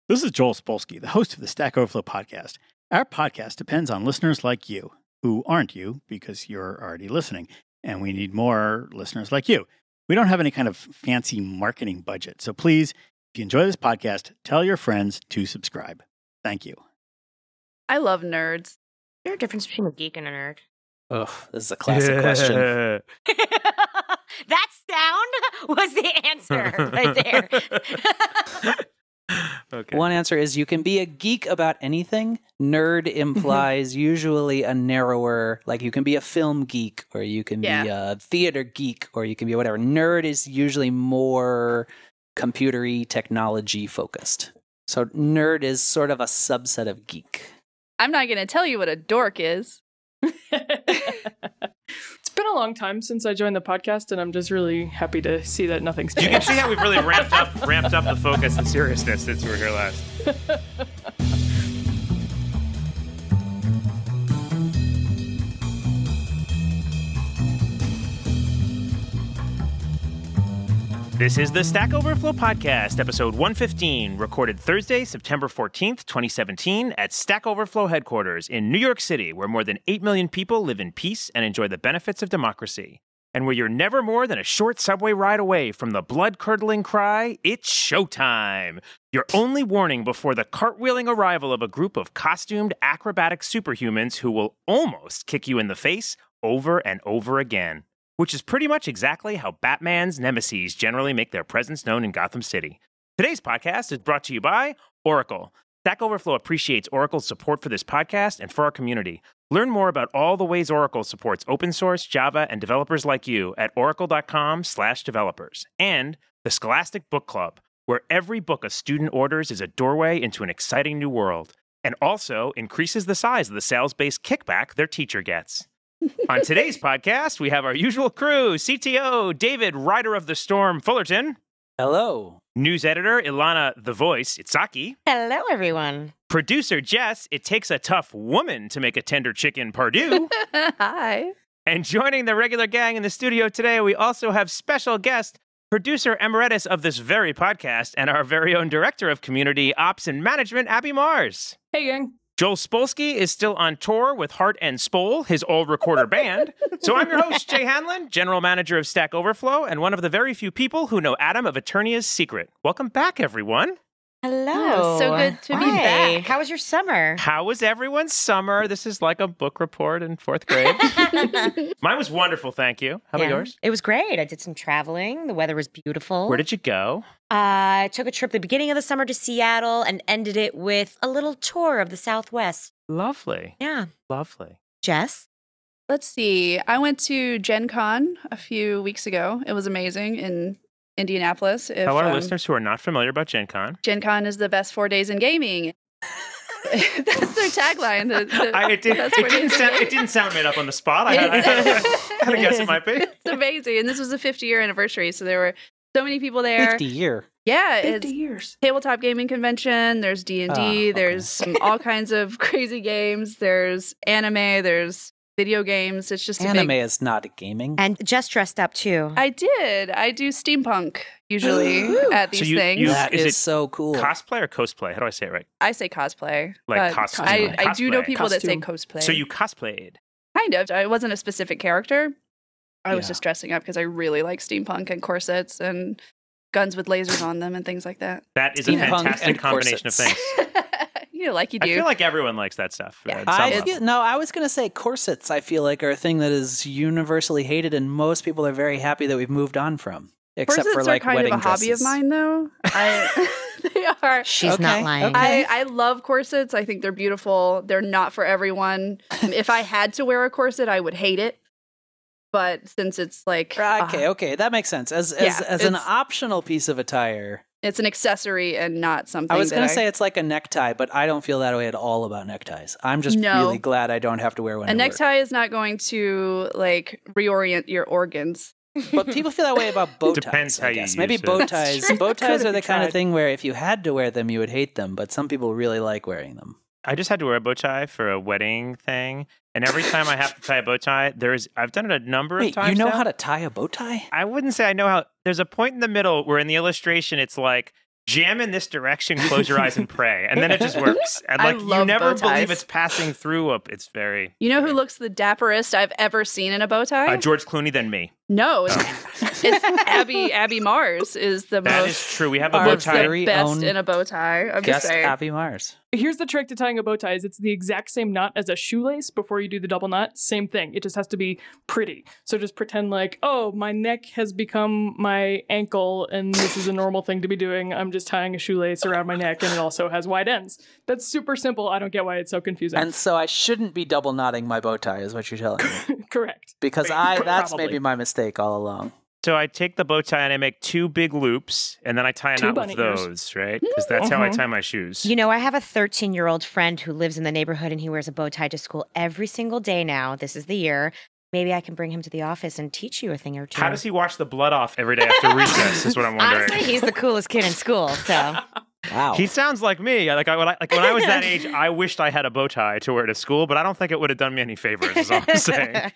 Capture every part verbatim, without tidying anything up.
This is Joel Spolsky, the host of the Stack Overflow podcast. Our podcast depends on listeners like you, who aren't you because you're already listening, and we need more listeners like you. We don't have any kind of fancy marketing budget, so please, if you enjoy this podcast, tell your friends to subscribe. Thank you. I love nerds. Is there a difference between a geek and a nerd? Oh, this is a classic question. That sound was the answer right there. Okay. One answer is you can be a geek about anything. Nerd implies usually a narrower, like you can be a film geek or you can Yeah. be a theater geek or you can be whatever. Nerd is usually more computery technology focused. So nerd is sort of a subset of geek. I'm not going to tell you what a dork is. It's been a long time since I joined the podcast, and I'm just really happy to see that nothing's You changed. can see how we've really ramped up ramped up the focus and seriousness since we were here last. This is the Stack Overflow Podcast, episode one fifteen, recorded Thursday, September fourteenth, twenty seventeen, at Stack Overflow headquarters in New York City, where more than eight million people live in peace and enjoy the benefits of democracy. And where you're never more than a short subway ride away from the blood-curdling cry, "It's showtime!" Your only warning before the cartwheeling arrival of a group of costumed acrobatic superhumans who will almost kick you in the face over and over again. Which is pretty much exactly how Batman's nemesis generally make their presence known in Gotham City. Today's podcast is brought to you by Oracle. Stack Overflow appreciates Oracle's support for this podcast and for our community. Learn more about all the ways Oracle supports open source, Java, and developers like you at oracle.com slash developers. And the Scholastic Book Club, where every book a student orders is a doorway into an exciting new world, and also increases the size of the sales-based kickback their teacher gets. On today's podcast, we have our usual crew, C T O David, Rider of the Storm Fullerton. Hello. News editor Ilana The Voice Itzaki. Hello, everyone. Producer Jess, it takes a tough woman to make a tender chicken Pardue. Hi. And joining the regular gang in the studio today, we also have special guest, producer emeritus of this very podcast, and our very own director of community ops and management, Abby Mars. Hey, gang. Joel Spolsky is still on tour with Heart and Spole, his old recorder band. So I'm your host, Jay Hanlon, general manager of Stack Overflow, and one of the very few people who know Adam of Eternia's secret. Welcome back, everyone. Hello. Oh, so good to be Hi. back. How was your summer? How was everyone's summer? This is like a book report in fourth grade. Mine was wonderful, thank you. How about Yeah. yours? It was great. I did some traveling. The weather was beautiful. Where did you go? Uh, I took a trip at the beginning of the summer to Seattle and ended it with a little tour of the Southwest. Lovely. Yeah. Lovely. Jess? Let's see. I went to Gen Con a few weeks ago. It was amazing in Indianapolis. If, Tell our um, listeners who are not familiar about Gen Con. Gen Con is the best four days in gaming. That's their tagline. The, the I, it, did, best it, four didn't days in sound, it gaming. didn't sound made up on the spot. I had, I had, I had a guess it might be. It's amazing. And this was the fifty-year anniversary, so there were so many people there. fifty year. Yeah, fifty it's years. tabletop gaming convention. There's D and Ah, D. okay. There's some, all kinds of crazy games. There's anime. There's video games. It's just a Anime big... is not gaming. And Jess dressed up too. I did. I do steampunk usually Ooh. at these So you- things. you- That is is, it so cool. Cosplay or cosplay? How do I say it right? I say cosplay. Like but costume. I, I do know Cosplay. people that say Costume. cosplay. So you cosplayed. kind of. I wasn't a specific character. I was Yeah. just dressing up because I really like steampunk and corsets and guns with lasers on them and things like that. That is a Steampunk fantastic and combination of corsets. things. You know, like you I do. feel like everyone likes that stuff. Yeah. at I some level. feel, no, I was going to say corsets, I feel like, are a thing that is universally hated, and most people are very happy that we've moved on from. Except Corsets for like are kind wedding of a hobby of dresses. mine, though. I, they are. She's Okay, not lying. okay. I, I love corsets. I think they're beautiful. They're not for everyone. If I had to wear a corset, I would hate it. But since it's like Okay, uh, okay, that makes sense. As as, Yeah, as an it's- optional piece of attire, it's an accessory and not something. I was going going to say it's like a necktie, but I don't feel that way at all about neckties. I'm just No. really glad I don't have to wear one. a to work. necktie is not going to like reorient your organs. But people feel that way about bow ties. Depends how I you guess. use Maybe it. bow That's ties. true. Bow ties Could are if the you kind of tried. thing where if you had to wear them, you would hate them. But some people really like wearing them. I just had to wear a bow tie for a wedding thing, and every time I have to tie a bow tie, there's I've done it a number of Wait, times. you know now. how to tie a bow tie? I wouldn't say I know how. There's a point in the middle where in the illustration it's like jam in this direction, close your eyes and pray. And then it just works. And I like you love never bow ties. believe it's passing through a, it's very You know who very- looks the dapperest I've ever seen in a bow tie? uh, George Clooney than me. no, it's, it's Abby Abby Mars is the That most is true. We have a are bow the tie. Very best own in a bow tie. I'm just Guest saying. Abby Mars. Here's the trick to tying a bow tie is it's the exact same knot as a shoelace before you do the double knot. Same thing. It just has to be pretty. So just pretend like, oh, my neck has become my ankle and this is a normal thing to be doing. I'm just tying a shoelace around my neck and it also has wide ends. That's super simple. I don't get why it's so confusing. And so I shouldn't be double knotting my bow tie, is what you're telling me. Correct. Because I that's Probably. maybe my mistake all along. So I take the bow tie and I make two big loops, and then I tie a Two knot bunny with ears. those, right? Because that's how I Mhm. tie my shoes. You know, I have a thirteen-year-old friend who lives in the neighborhood and he wears a bow tie to school every single day now. This is the year. Maybe I can bring him to the office and teach you a thing or two. How does he wash the blood off every day after recess? Is what I'm wondering. Honestly, he's the coolest kid in school, so. Wow. He sounds like me. Like, I, when I, like when I was that age, I wished I had a bow tie to wear to school, but I don't think it would have done me any favors, is all I'm saying.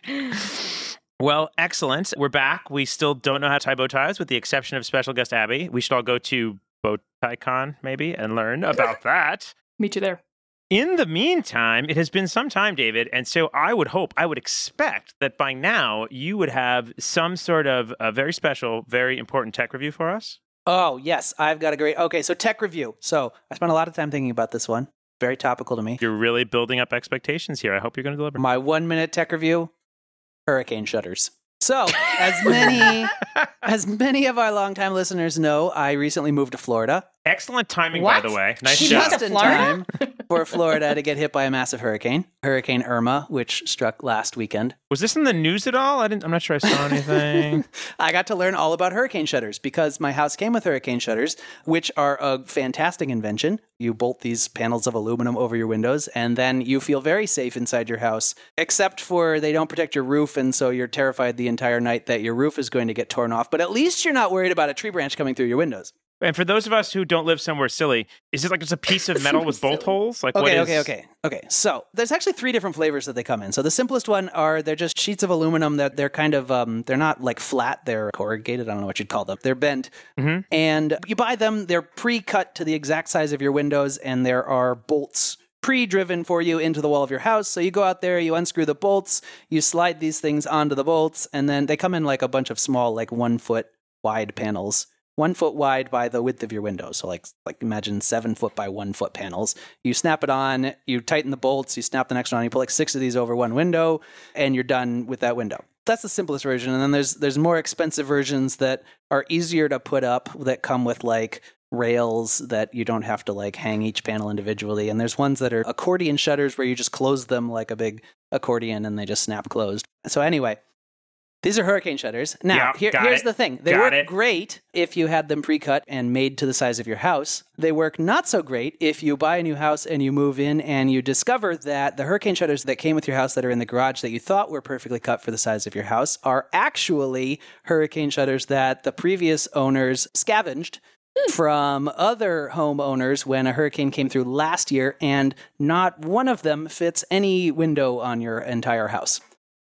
Well, excellent. We're back. We still don't know how to tie bow ties, with the exception of special guest Abby. We should all go to Bow Tie Con, maybe, and learn about that. Meet you there. In the meantime, it has been some time, David, and so I would hope, I would expect that by now you would have some sort of a very special, very important tech review for us. Oh, yes. I've got a great... Okay, so tech review. So I spent a lot of time thinking about this one. Very topical to me. You're really building up expectations here. I hope you're going to deliver. My one-minute tech review, hurricane shutters. So, as many as many of our longtime listeners know, I recently moved to Florida. Excellent timing, What? by the way. Nice She job. moved Just to in Florida? time for Florida to get hit by a massive hurricane, Hurricane Irma, which struck last weekend. Was this in the news at all? I didn't. I'm not sure I saw anything. I got to learn all about hurricane shutters because my house came with hurricane shutters, which are a fantastic invention. You bolt these panels of aluminum over your windows, and then you feel very safe inside your house, except for they don't protect your roof, and so you're terrified the entire night that your roof is going to get torn off. But at least you're not worried about a tree branch coming through your windows. And for those of us who don't live somewhere silly, is it like just a piece of metal with bolt holes? Like what Okay, is... okay, okay, okay. So there's actually three different flavors that they come in. So the simplest one are they're just sheets of aluminum that they're kind of um, they're not like flat, they're corrugated. I don't know what you'd call them. They're bent, Mm-hmm. and you buy them. They're pre-cut to the exact size of your windows, and there are bolts pre-driven for you into the wall of your house. So you go out there, you unscrew the bolts, you slide these things onto the bolts, and then they come in like a bunch of small, like one foot wide panels. One foot wide by the width of your window. So like like imagine seven foot by one foot panels. You snap it on, you tighten the bolts, you snap the next one on, you put like six of these over one window, and you're done with that window. That's the simplest version. And then there's there's more expensive versions that are easier to put up that come with like rails that you don't have to like hang each panel individually. And there's ones that are accordion shutters where you just close them like a big accordion and they just snap closed. So anyway, these are hurricane shutters. Now, Yeah, here, got here's it. the thing. They Got work it. great if you had them pre-cut and made to the size of your house. They work not so great if you buy a new house and you move in and you discover that the hurricane shutters that came with your house that are in the garage that you thought were perfectly cut for the size of your house are actually hurricane shutters that the previous owners scavenged from other homeowners when a hurricane came through last year, and not one of them fits any window on your entire house.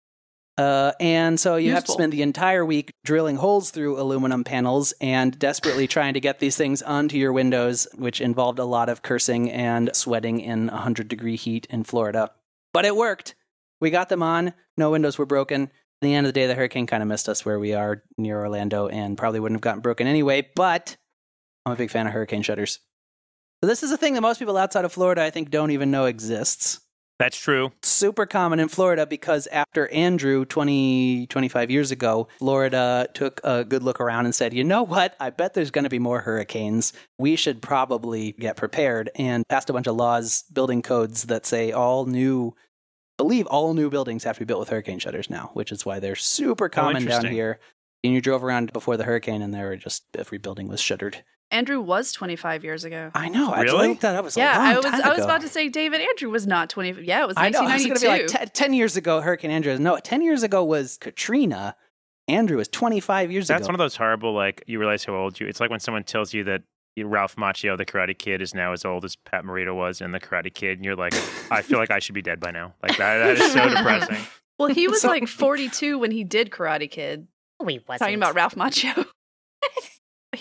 Uh, and so you have to Useful. spend the entire week drilling holes through aluminum panels and desperately trying to get these things onto your windows, which involved a lot of cursing and sweating in one hundred degree heat in Florida. But it worked. We got them on. No windows were broken. At the end of the day, the hurricane kind of missed us where we are near Orlando and probably wouldn't have gotten broken anyway, but I'm a big fan of hurricane shutters. So this is a thing that most people outside of Florida, I think, don't even know exists. That's true. Super common in Florida because after Andrew twenty, twenty-five years ago, Florida took a good look around and said, you know what? I bet there's going to be more hurricanes. We should probably get prepared, and passed a bunch of laws, building codes that say all new, believe all new buildings have to be built with hurricane shutters now, which is why they're super common down interesting. here. And you drove around before the hurricane and there were just, every building was shuttered. Andrew was twenty-five years ago. I know. I Really? looked that up. It was a Yeah, long I was time I was ago. about to say David Andrew was not twenty. Yeah, it was I know. I was nineteen going ninety-two. to be like, ten, ten years ago, Hurricane Andrew. No, ten years ago was Katrina. Andrew was twenty-five years That's ago. one of those horrible, like, you realize how old you... It's like when someone tells you that Ralph Macchio, the Karate Kid, is now as old as Pat Morita was in The Karate Kid, and you're like, I feel like I should be dead by now. Like, that, that is so depressing. Well, he was So- like forty-two when he did Karate Kid. No, he wasn't. Talking about Ralph Macchio. He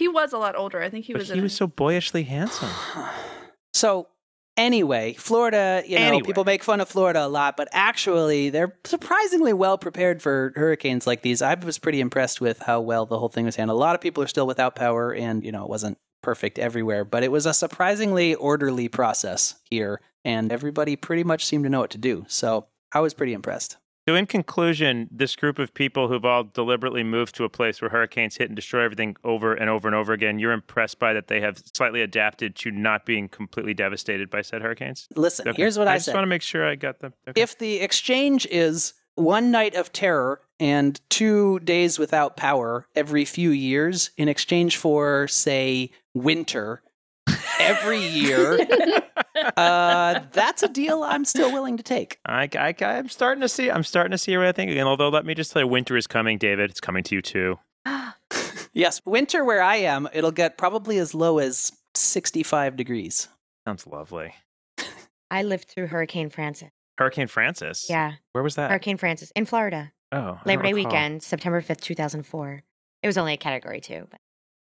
he was a lot older. I think he But was he in was so boyishly handsome. So anyway, Florida, you know, Anyway. people make fun of Florida a lot, but actually they're surprisingly well prepared for hurricanes like these. I was pretty impressed with how well the whole thing was handled. A lot of people are still without power and, you know, it wasn't perfect everywhere, but it was a surprisingly orderly process here and everybody pretty much seemed to know what to do. So I was pretty impressed. So in conclusion, this group of people who've all deliberately moved to a place where hurricanes hit and destroy everything over and over and over again, you're impressed by that they have slightly adapted to not being completely devastated by said hurricanes? Listen, Okay. here's what I, I just said. want to make sure I got them. Okay. If the exchange is one night of terror and two days without power every few years in exchange for, say, winter every year, uh, that's a deal I'm still willing to take. I, I, I'm starting to see. I'm starting to see what I think again. Although, let me just tell you, winter is coming, David. It's coming to you too. Yes, winter where I am, it'll get probably as low as sixty-five degrees. Sounds lovely. I lived through Hurricane Francis. Hurricane Francis. Yeah, Where was that? Hurricane Francis in Florida. Oh, I don't Labor Day recall. weekend, September fifth, two thousand four. It was only a category two, but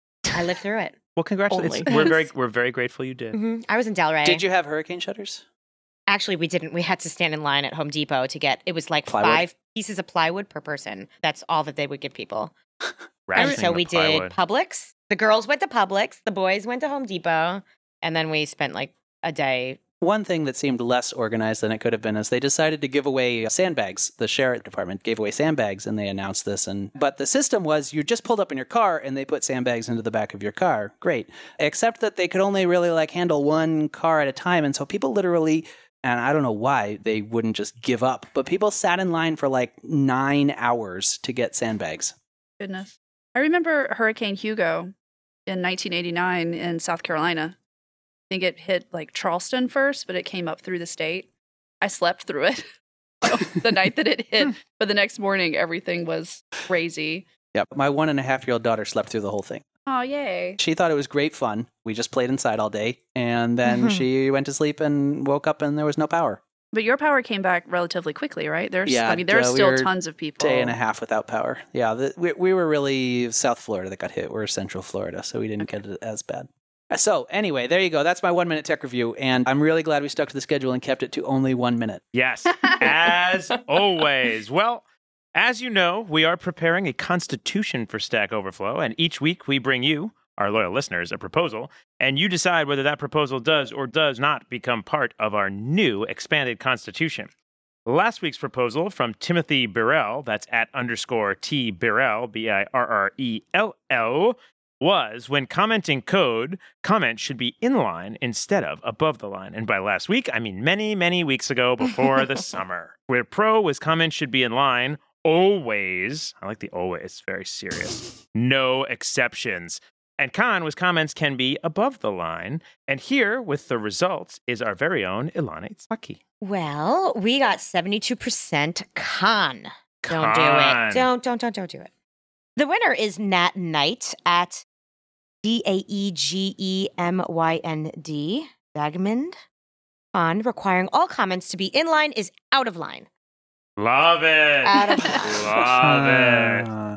I lived through it. Well, congratulations. Only. We're very, we're very grateful you did. hmm I was in Delray. Did you have hurricane shutters? Actually, we didn't. We had to stand in line at Home Depot to get, it was like Plywood? five pieces of plywood per person. That's all that they would give people. And Rationing so the we plywood. did Publix. The girls went to Publix. The boys went to Home Depot. And then we spent like a day. One thing that seemed less organized than it could have been is they decided to give away sandbags. The sheriff department gave away sandbags and they announced this. And but the system was you just pulled up in your car and they put sandbags into the back of your car. Great. Except that they could only really like handle one car at a time. And so people literally, and I don't know why they wouldn't just give up, but people sat in line for like nine hours to get sandbags. Goodness. I remember Hurricane Hugo in nineteen eighty-nine in South Carolina. I think it hit like Charleston first, but it came up through the state. I slept through it the night that it hit, but the next morning everything was crazy. Yep. My one and a half year old daughter slept through the whole thing. Oh, yay. She thought it was great fun. We just played inside all day. And then Mhm. she went to sleep and woke up and there was no power. But your power came back relatively quickly, right? There's, Yeah, I mean, there's uh, we still were tons of people. Day and a half without power. Yeah, the, we, we were really South Florida that got hit. We're Central Florida, so we didn't Okay. get it as bad. So anyway, there you go. That's my one minute tech review. And I'm really glad we stuck to the schedule and kept it to only one minute. Yes, as always. Well, as you know, we are preparing a constitution for Stack Overflow, and each week we bring you, our loyal listeners, a proposal, and you decide whether that proposal does or does not become part of our new expanded constitution. Last week's proposal from Timothy Birrell, that's at underscore T Birrell, B I R R E L L, was when commenting code, comments should be in line instead of above the line. And by last week, I mean many, many weeks ago before the summer. Where pro was comments should be in line, always, I like the always, very serious, no exceptions. And con was comments can be above the line. And here with the results is our very own Ilana Itzhaki. Well, we got seventy-two percent con. Don't do Con. it. Don't, don't, don't, don't do it. The winner is Nat Knight at D A E G E M Y N D, Dagmond. On requiring all comments to be in line is out of line. Love it. Out of line. Love it. Uh,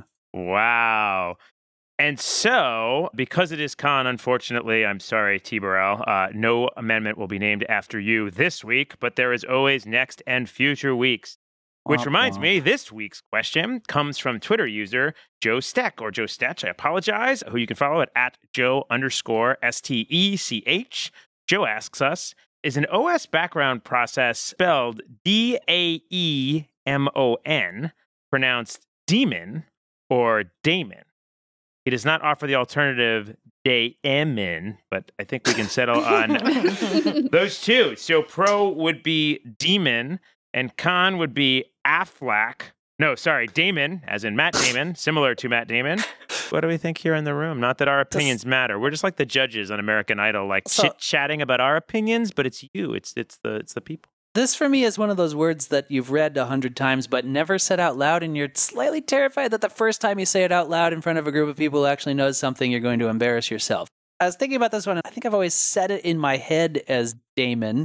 Wow. And so, because it is con, unfortunately, I'm sorry, T. Burrell, uh, no amendment will be named after you this week, but there is always next and future weeks. Which womp reminds womp. me, this week's question comes from Twitter user Joe Steck, or Joe Stetch, I apologize, who you can follow at, at Joe underscore S T E C H. Joe asks us, is an O S background process spelled D A E M O N pronounced demon or daemon? He does not offer the alternative daemon, but I think we can settle on those two. So pro would be demon, and con would be Affleck. No, sorry, Damon, as in Matt Damon, similar to Matt Damon. What do we think here in the room? Not that our opinions matter. We're just like the judges on American Idol, like So- chit-chatting about our opinions, but it's you. It's it's the it's the people. This for me is one of those words that you've read a hundred times but never said out loud, and you're slightly terrified that the first time you say it out loud in front of a group of people who actually knows something, you're going to embarrass yourself. I was thinking about this one, and I think I've always said it in my head as Damon,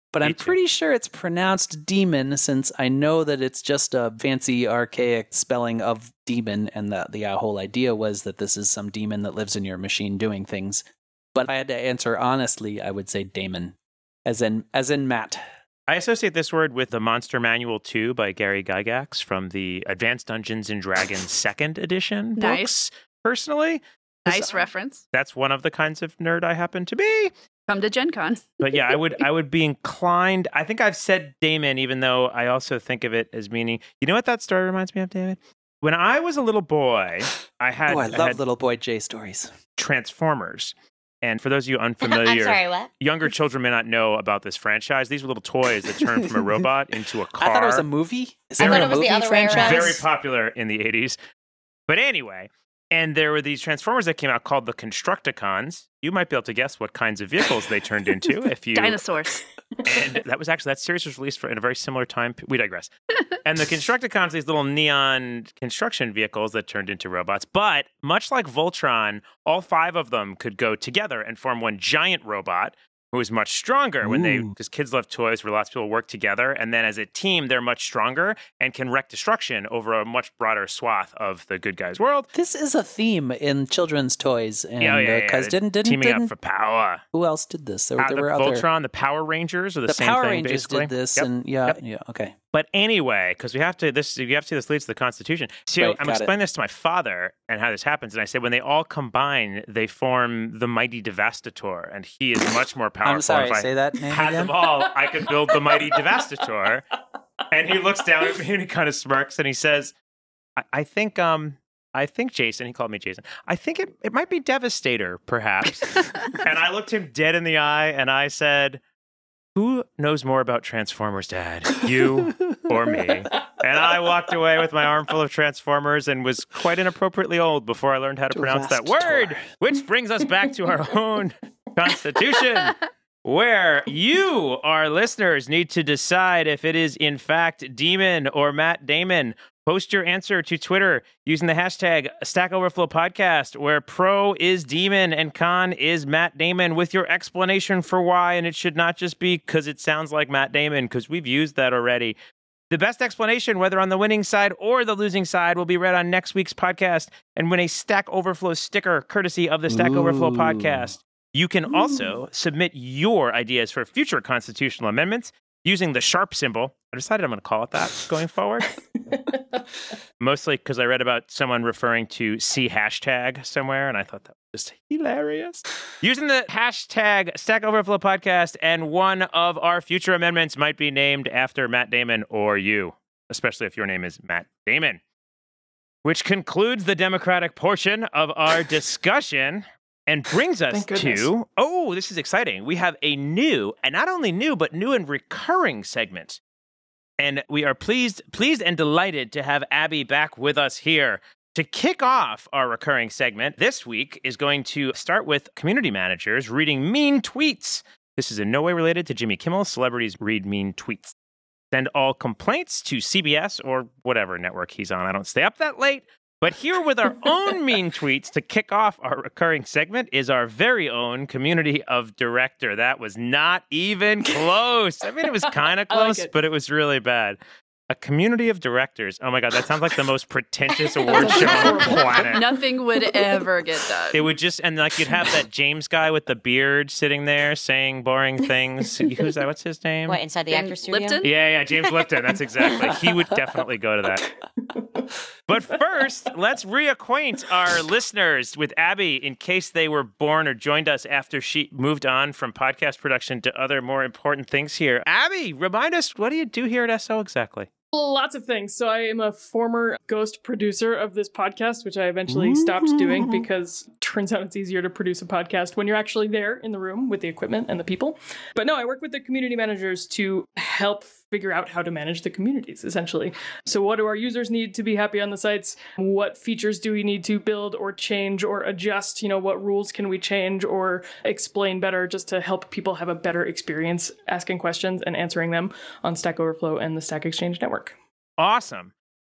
But Me I'm too. pretty sure it's pronounced demon, since I know that it's just a fancy, archaic spelling of demon, and that the uh, whole idea was that this is some demon that lives in your machine doing things. But if I had to answer honestly, I would say Damon, as in as in Matt. I associate this word with the Monster Manual two by Gary Gygax from the Advanced Dungeons and Dragons second edition books, Nice. personally. 'Cause Nice reference. That's one of the kinds of nerd I happen to be. Come to Gen Con. But yeah, I would I would be inclined. I think I've said Damon, even though I also think of it as meaning. You know what that story reminds me of, David? When I was a little boy, I had, Oh, I I love had Little Boy J stories. Transformers. And for those of you unfamiliar, I'm sorry, what? younger children may not know about this franchise. These were little toys that turned from a robot into a car. I thought it was a movie. Is I there thought a it was the movie other way franchise? around. Very popular in the eighties. But anyway, and there were these Transformers that came out called the Constructicons. You might be able to guess what kinds of vehicles they turned into if you Dinosaurs. And that was actually, that series was released for, in a very similar time. We digress. And the Constructicons, these little neon construction vehicles that turned into robots. But much like Voltron, all five of them could go together and form one giant robot who is much stronger when they, Ooh. because kids love toys where lots of people work together. And then as a team, they're much stronger and can wreak destruction over a much broader swath of the good guys' world. This is a theme in children's toys, and Yeah, yeah, yeah, because yeah. didn't didn't, Teaming didn't up for power. who else did this? There, Uh, there the were other. Voltron, the Power Rangers are the, The same Power thing, Rangers basically. did this, Yep. and yeah, Yep. yeah, okay. But anyway, because we have to this, you have to see this leads to the Constitution. So Right, I'm got it. explaining this to my father and how this happens, and I said when they all combine, they form the mighty Devastator, and he is much more powerful. I'm sorry, If I say that name had again. them all, I could build the mighty Devastator. And he looks down at me and he kind of smirks and he says, "I, I think, um, I think Jason." He called me Jason. "I think it it might be Devastator, perhaps." And I looked him dead in the eye and I said, "Who knows more about Transformers, Dad? You or me?" And I walked away with my arm full of Transformers and was quite inappropriately old before I learned how to pronounce that Devastator. word. Which brings us back to our own Constitution, where you, our listeners, need to decide if it is in fact Demon or Matt Damon. Post your answer to Twitter using the hashtag Stack Overflow Podcast, where pro is Demon and con is Matt Damon, with your explanation for why. And it should not just be because it sounds like Matt Damon, because we've used that already. The best explanation, whether on the winning side or the losing side, will be read on next week's podcast and win a Stack Overflow sticker courtesy of the Stack Overflow Ooh. Podcast. You can also submit your ideas for future constitutional amendments using the sharp symbol. I decided I'm going to call it that going forward. Mostly because I read about someone referring to C hashtag somewhere, and I thought that was just hilarious. Using the hashtag Stack Overflow Podcast, and one of our future amendments might be named after Matt Damon or you, especially if your name is Matt Damon. Which concludes the Democratic portion of our discussion. And brings us Thank goodness. to, oh, this is exciting. We have a new, and not only new, but new and recurring segment. And we are pleased, pleased and delighted to have Abby back with us here. To kick off our recurring segment, this week is going to start with community managers reading mean tweets. This is in no way related to Jimmy Kimmel. Celebrities read mean tweets. Send all complaints to C B S or whatever network he's on. I don't stay up that late. But here with our own mean tweets to kick off our recurring segment is our very own community of director. That was not even close. I mean, it was kind of I like close, it. but it was really bad. A community of directors. Oh my God, that sounds like the most pretentious award show on the planet. Nothing would ever get done. It would just, and like you'd have that James guy with the beard sitting there saying boring things. Who's that? What's his name? What, inside the Ben actor's studio? Lipton? Yeah, yeah, James Lipton. That's exactly. He would definitely go to that. But first, let's reacquaint our listeners with Abby in case they were born or joined us after she moved on from podcast production to other more important things here. Abby, remind us, what do you do here at S O exactly? Lots of things. So I am a former ghost producer of this podcast, which I eventually stopped doing because it turns out it's easier to produce a podcast when you're actually there in the room with the equipment and the people. But no, I work with the community managers to help figure out how to manage the communities, essentially. So what do our users need to be happy on the sites? What features do we need to build or change or adjust? You know, what rules can we change or explain better just to help people have a better experience asking questions and answering them on Stack Overflow and the Stack Exchange network? Awesome.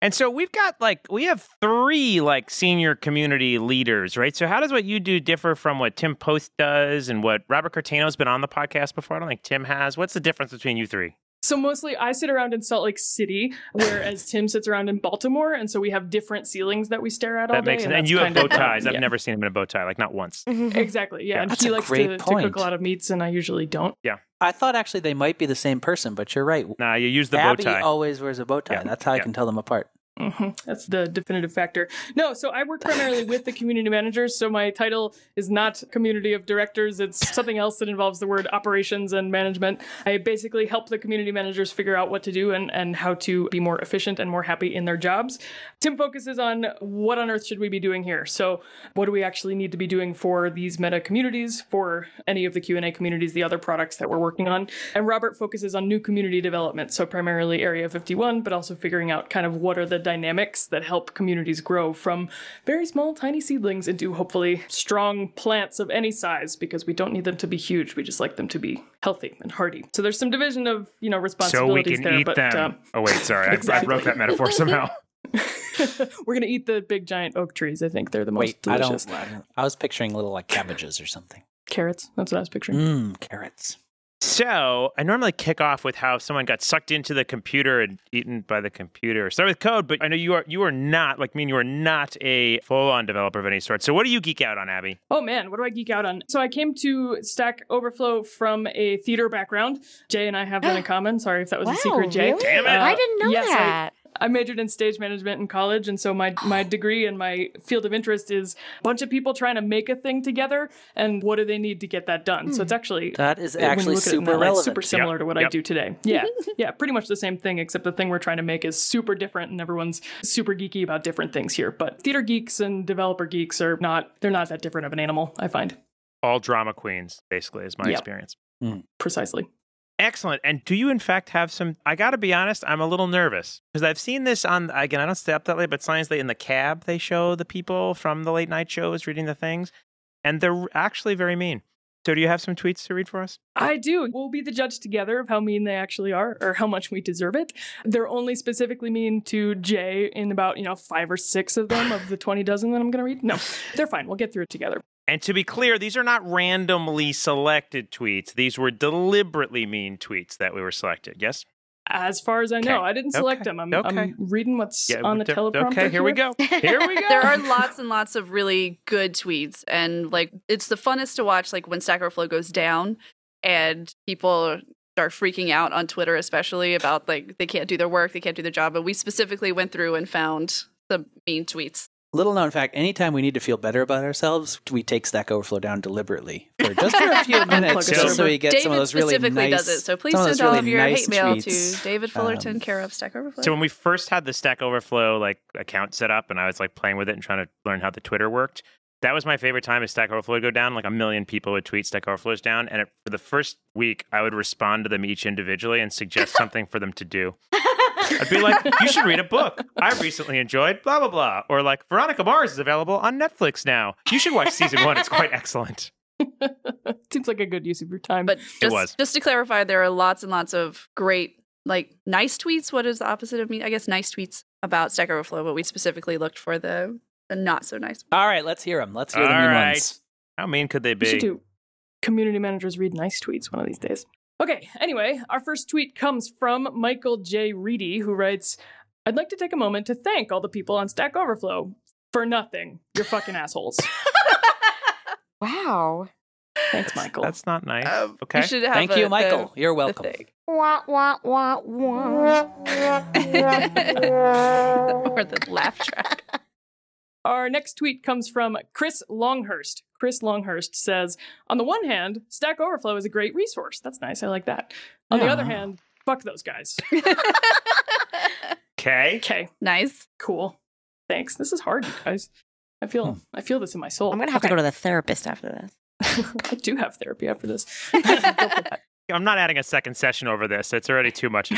And so we've got like, we have three like senior community leaders, right? So how does what you do differ from what Tim Post does and what Robert Cartano's been on the podcast before? I don't think Tim has. What's the difference between you three? So mostly I sit around in Salt Lake City, whereas Tim sits around in Baltimore. And so we have different ceilings that we stare at all That day. makes sense. and And that's you have kind bow of, um, ties. I've yeah. never seen him in a bow tie, like not once. Exactly, yeah. Yeah. And That's he a likes great to, to point. cook a lot of meats, and I usually don't. I thought actually they might be the same person, but you're right. Nah, you use the Abby bow tie. always wears a bow tie. Yeah. That's how I Yeah. can tell them apart. hmm That's the definitive factor. No, so I work primarily with the community managers. So my title is not community of directors. It's something else that involves the word operations and management. I basically help the community managers figure out what to do and, and how to be more efficient and more happy in their jobs. Tim focuses on what on earth should we be doing here. So what do we actually need to be doing for these meta communities, for any of the Q and A communities, the other products that we're working on. And Robert focuses on new community development. So primarily Area fifty-one, but also figuring out kind of what are the dynamics that help communities grow from very small, tiny seedlings into hopefully strong plants of any size, because we don't need them to be huge. We just like them to be healthy and hardy. So there's some division of, you know, So we responsibilities can there. eat but them. um, oh, wait, sorry. I, I Exactly. broke that metaphor somehow. we're going to eat the big giant oak trees. I think they're the most Wait, I delicious. don't, I don't. I was picturing little like cabbages or something. Carrots. That's what I was picturing. Mmm, carrots. So I normally kick off with how someone got sucked into the computer and eaten by the computer. Start with code, but I know you are you are not, like me, you are not a full-on developer of any sort. So what do you geek out on, Abby? Oh man, what do I geek out on? So I came to Stack Overflow from a theater background. Jay and I have that in common. Sorry if that was wow, a secret, Jay. really? Damn it. I didn't know yes, I- that. I majored in stage management in college, and so my my degree and my field of interest is a bunch of people trying to make a thing together, and what do they need to get that done? So it's actually That is when you actually look at it in super that light, relevant. super similar Yep, to what yep. I do today. Yeah, yeah, pretty much the same thing, except the thing we're trying to make is super different, and everyone's super geeky about different things here. But theater geeks and developer geeks are not they're not that different of an animal, I find. All drama queens, basically, is my Yep. experience. Precisely. Excellent. And do you, in fact, have some? I got to be honest, I'm a little nervous because I've seen this on, again, I don't stay up that late, but Science Late in the cab, they show the people from the late night shows reading the things, and they're actually very mean. So do you have some tweets to read for us? I do. We'll be the judge together of how mean they actually are or how much we deserve it. They're only specifically mean to Jay in about, you know, five or six of them of the twenty dozen that I'm going to read. No, they're fine. We'll get through it together. And to be clear, these are not randomly selected tweets. These were deliberately mean tweets that we were selected. Yes? As far as I know, Okay. I didn't select Okay. them. I'm, Okay. I'm reading what's Yeah, on the d- teleprompter. Okay, here we go. Here we go. There are lots and lots of really good tweets, and like it's the funnest to watch. Like when Stack Overflow goes down, and people start freaking out on Twitter, especially about like they can't do their work, they can't do their job. But we specifically went through and found some mean tweets. Little known fact, anytime we need to feel better about ourselves, we take Stack Overflow down deliberately for just for a few minutes, Unplug a just so server. we get David some of those really specifically nice. does it, so please some of send those all really of your nice hate mail tweets. to David Fullerton, Um, care of Stack Overflow. So when we first had the Stack Overflow like account set up and I was like playing with it and trying to learn how the Twitter worked, that was my favorite time as Stack Overflow would go down. Like a million people would tweet Stack Overflow's down. And it, for the first week, I would respond to them each individually and suggest something for them to do. I'd be like, you should read a book. I recently enjoyed blah, blah, blah. Or like, Veronica Mars is available on Netflix now. You should watch season one. It's quite excellent. Seems like a good use of your time. But just, was. just to clarify, there are lots and lots of great, like, nice tweets. What is the opposite of mean? I guess nice tweets about Stack Overflow, but we specifically looked for the, the not so nice. All right, let's hear them. Let's hear the All mean right. ones. How mean could they we should be? do community managers read nice tweets one of these days. Okay, anyway, our first tweet comes from Michael J. Reedy, who writes, I'd like to take a moment to thank all the people on Stack Overflow for nothing. You're fucking assholes. Wow. Thanks, Michael. That's not nice. Um, okay. You should have Thank a- you, the- Michael. You're the welcome. thing. Wah, wah, wah, wah. Or the laugh track. Our next tweet comes from Chris Longhurst. Chris Longhurst says, on the one hand, Stack Overflow is a great resource. That's nice. I like that. On the Yeah. other hand, fuck those guys. Okay. Okay, Nice. cool. Thanks. This is hard, you guys. I feel I feel this in my soul. I'm going to have to Okay. go to the therapist after this. I do have therapy after this. Go for that. I'm not adding a second session over this. It's already too much.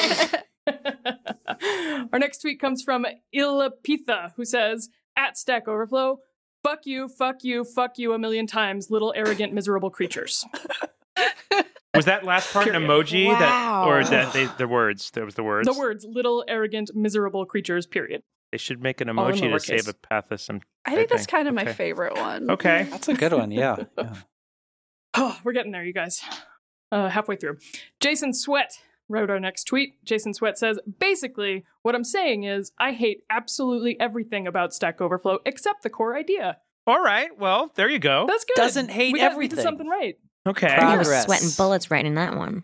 Our next tweet comes from Ilapitha, who says, at Stack Overflow, fuck you, fuck you, fuck you a million times, little arrogant, miserable creatures. Was that last part an Period. emoji? Wow. That or that they the words? There was the words. The words little, arrogant, miserable creatures, period. They should make an All in emoji to lowercase. save a path of some. I think that's thing. kind of my Okay. favorite one. Okay. That's a good one. Yeah. yeah. Oh, we're getting there, you guys. Uh, halfway through. Jason Sweat wrote our next tweet. Jason Sweat says, basically, what I'm saying is I hate absolutely everything about Stack Overflow except the core idea. All right. Well, there you go. That's good. Doesn't hate we got, We everything. did something right. Okay. Proud. I was Progress. sweating bullets writing that one.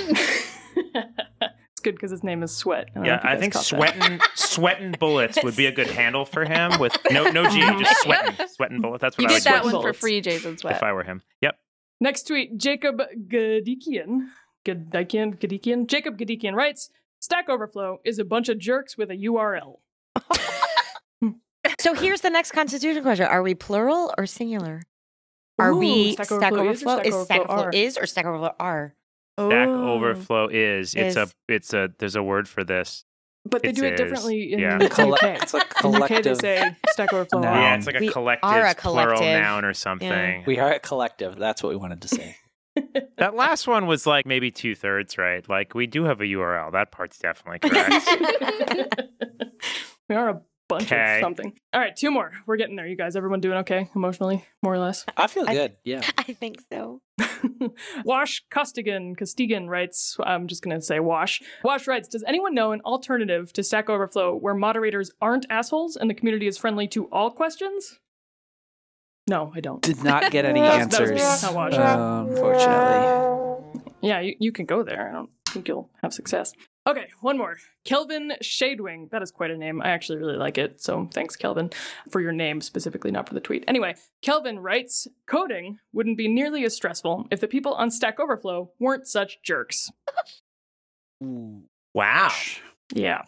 It's good because his name is Sweat. don't know Yeah, if you I guys think caught that. sweating sweating bullets would be a good handle for him with no no G, just sweating sweating bullets. That's what You I get would that do one for bullets. free, Jason if Sweat. I were him. Yep. Next tweet, Jacob Gadikian. Gadikian? Gadikian? Jacob Gadikian writes, Stack Overflow is a bunch of jerks with a U R L. So here's the next constitution question. Are we plural or singular? Are Ooh, we Stack Stack Overflow Overflow? is or Stack Is Stack Overflow Overflow are? is or Stack Overflow are? Stack Oh. Overflow is it's Is. a it's a there's a word for this. But they It do it is, differently in yeah. the Colle- U K. it's a In the U K, they collective. say Stack Overflow noun. are. Yeah, it's like a We collective, are a plural collective. noun or something. We are a collective. That's what we wanted to say. That last one was like maybe two thirds right. Like we do have a U R L. That part's definitely correct. We are a bunch Okay. of something. All right, two more. We're getting there, you guys. Everyone doing okay emotionally, more or less? I feel I- good. Yeah. I think so. Wash Costigan, Costigan writes, I'm just going to say Wash. Wash writes, does anyone know an alternative to Stack Overflow where moderators aren't assholes and the community is friendly to all questions? No, I don't. Did not get any That was- that was answers. not Wash. um, unfortunately. Yeah, you, you can go there. I don't think you'll have success. Okay, one more. Kelvin Shadewing. That is quite a name. I actually really like it. So thanks, Kelvin, for your name specifically, not for the tweet. Anyway, Kelvin writes, coding wouldn't be nearly as stressful if the people on Stack Overflow weren't such jerks. Wow. Yeah.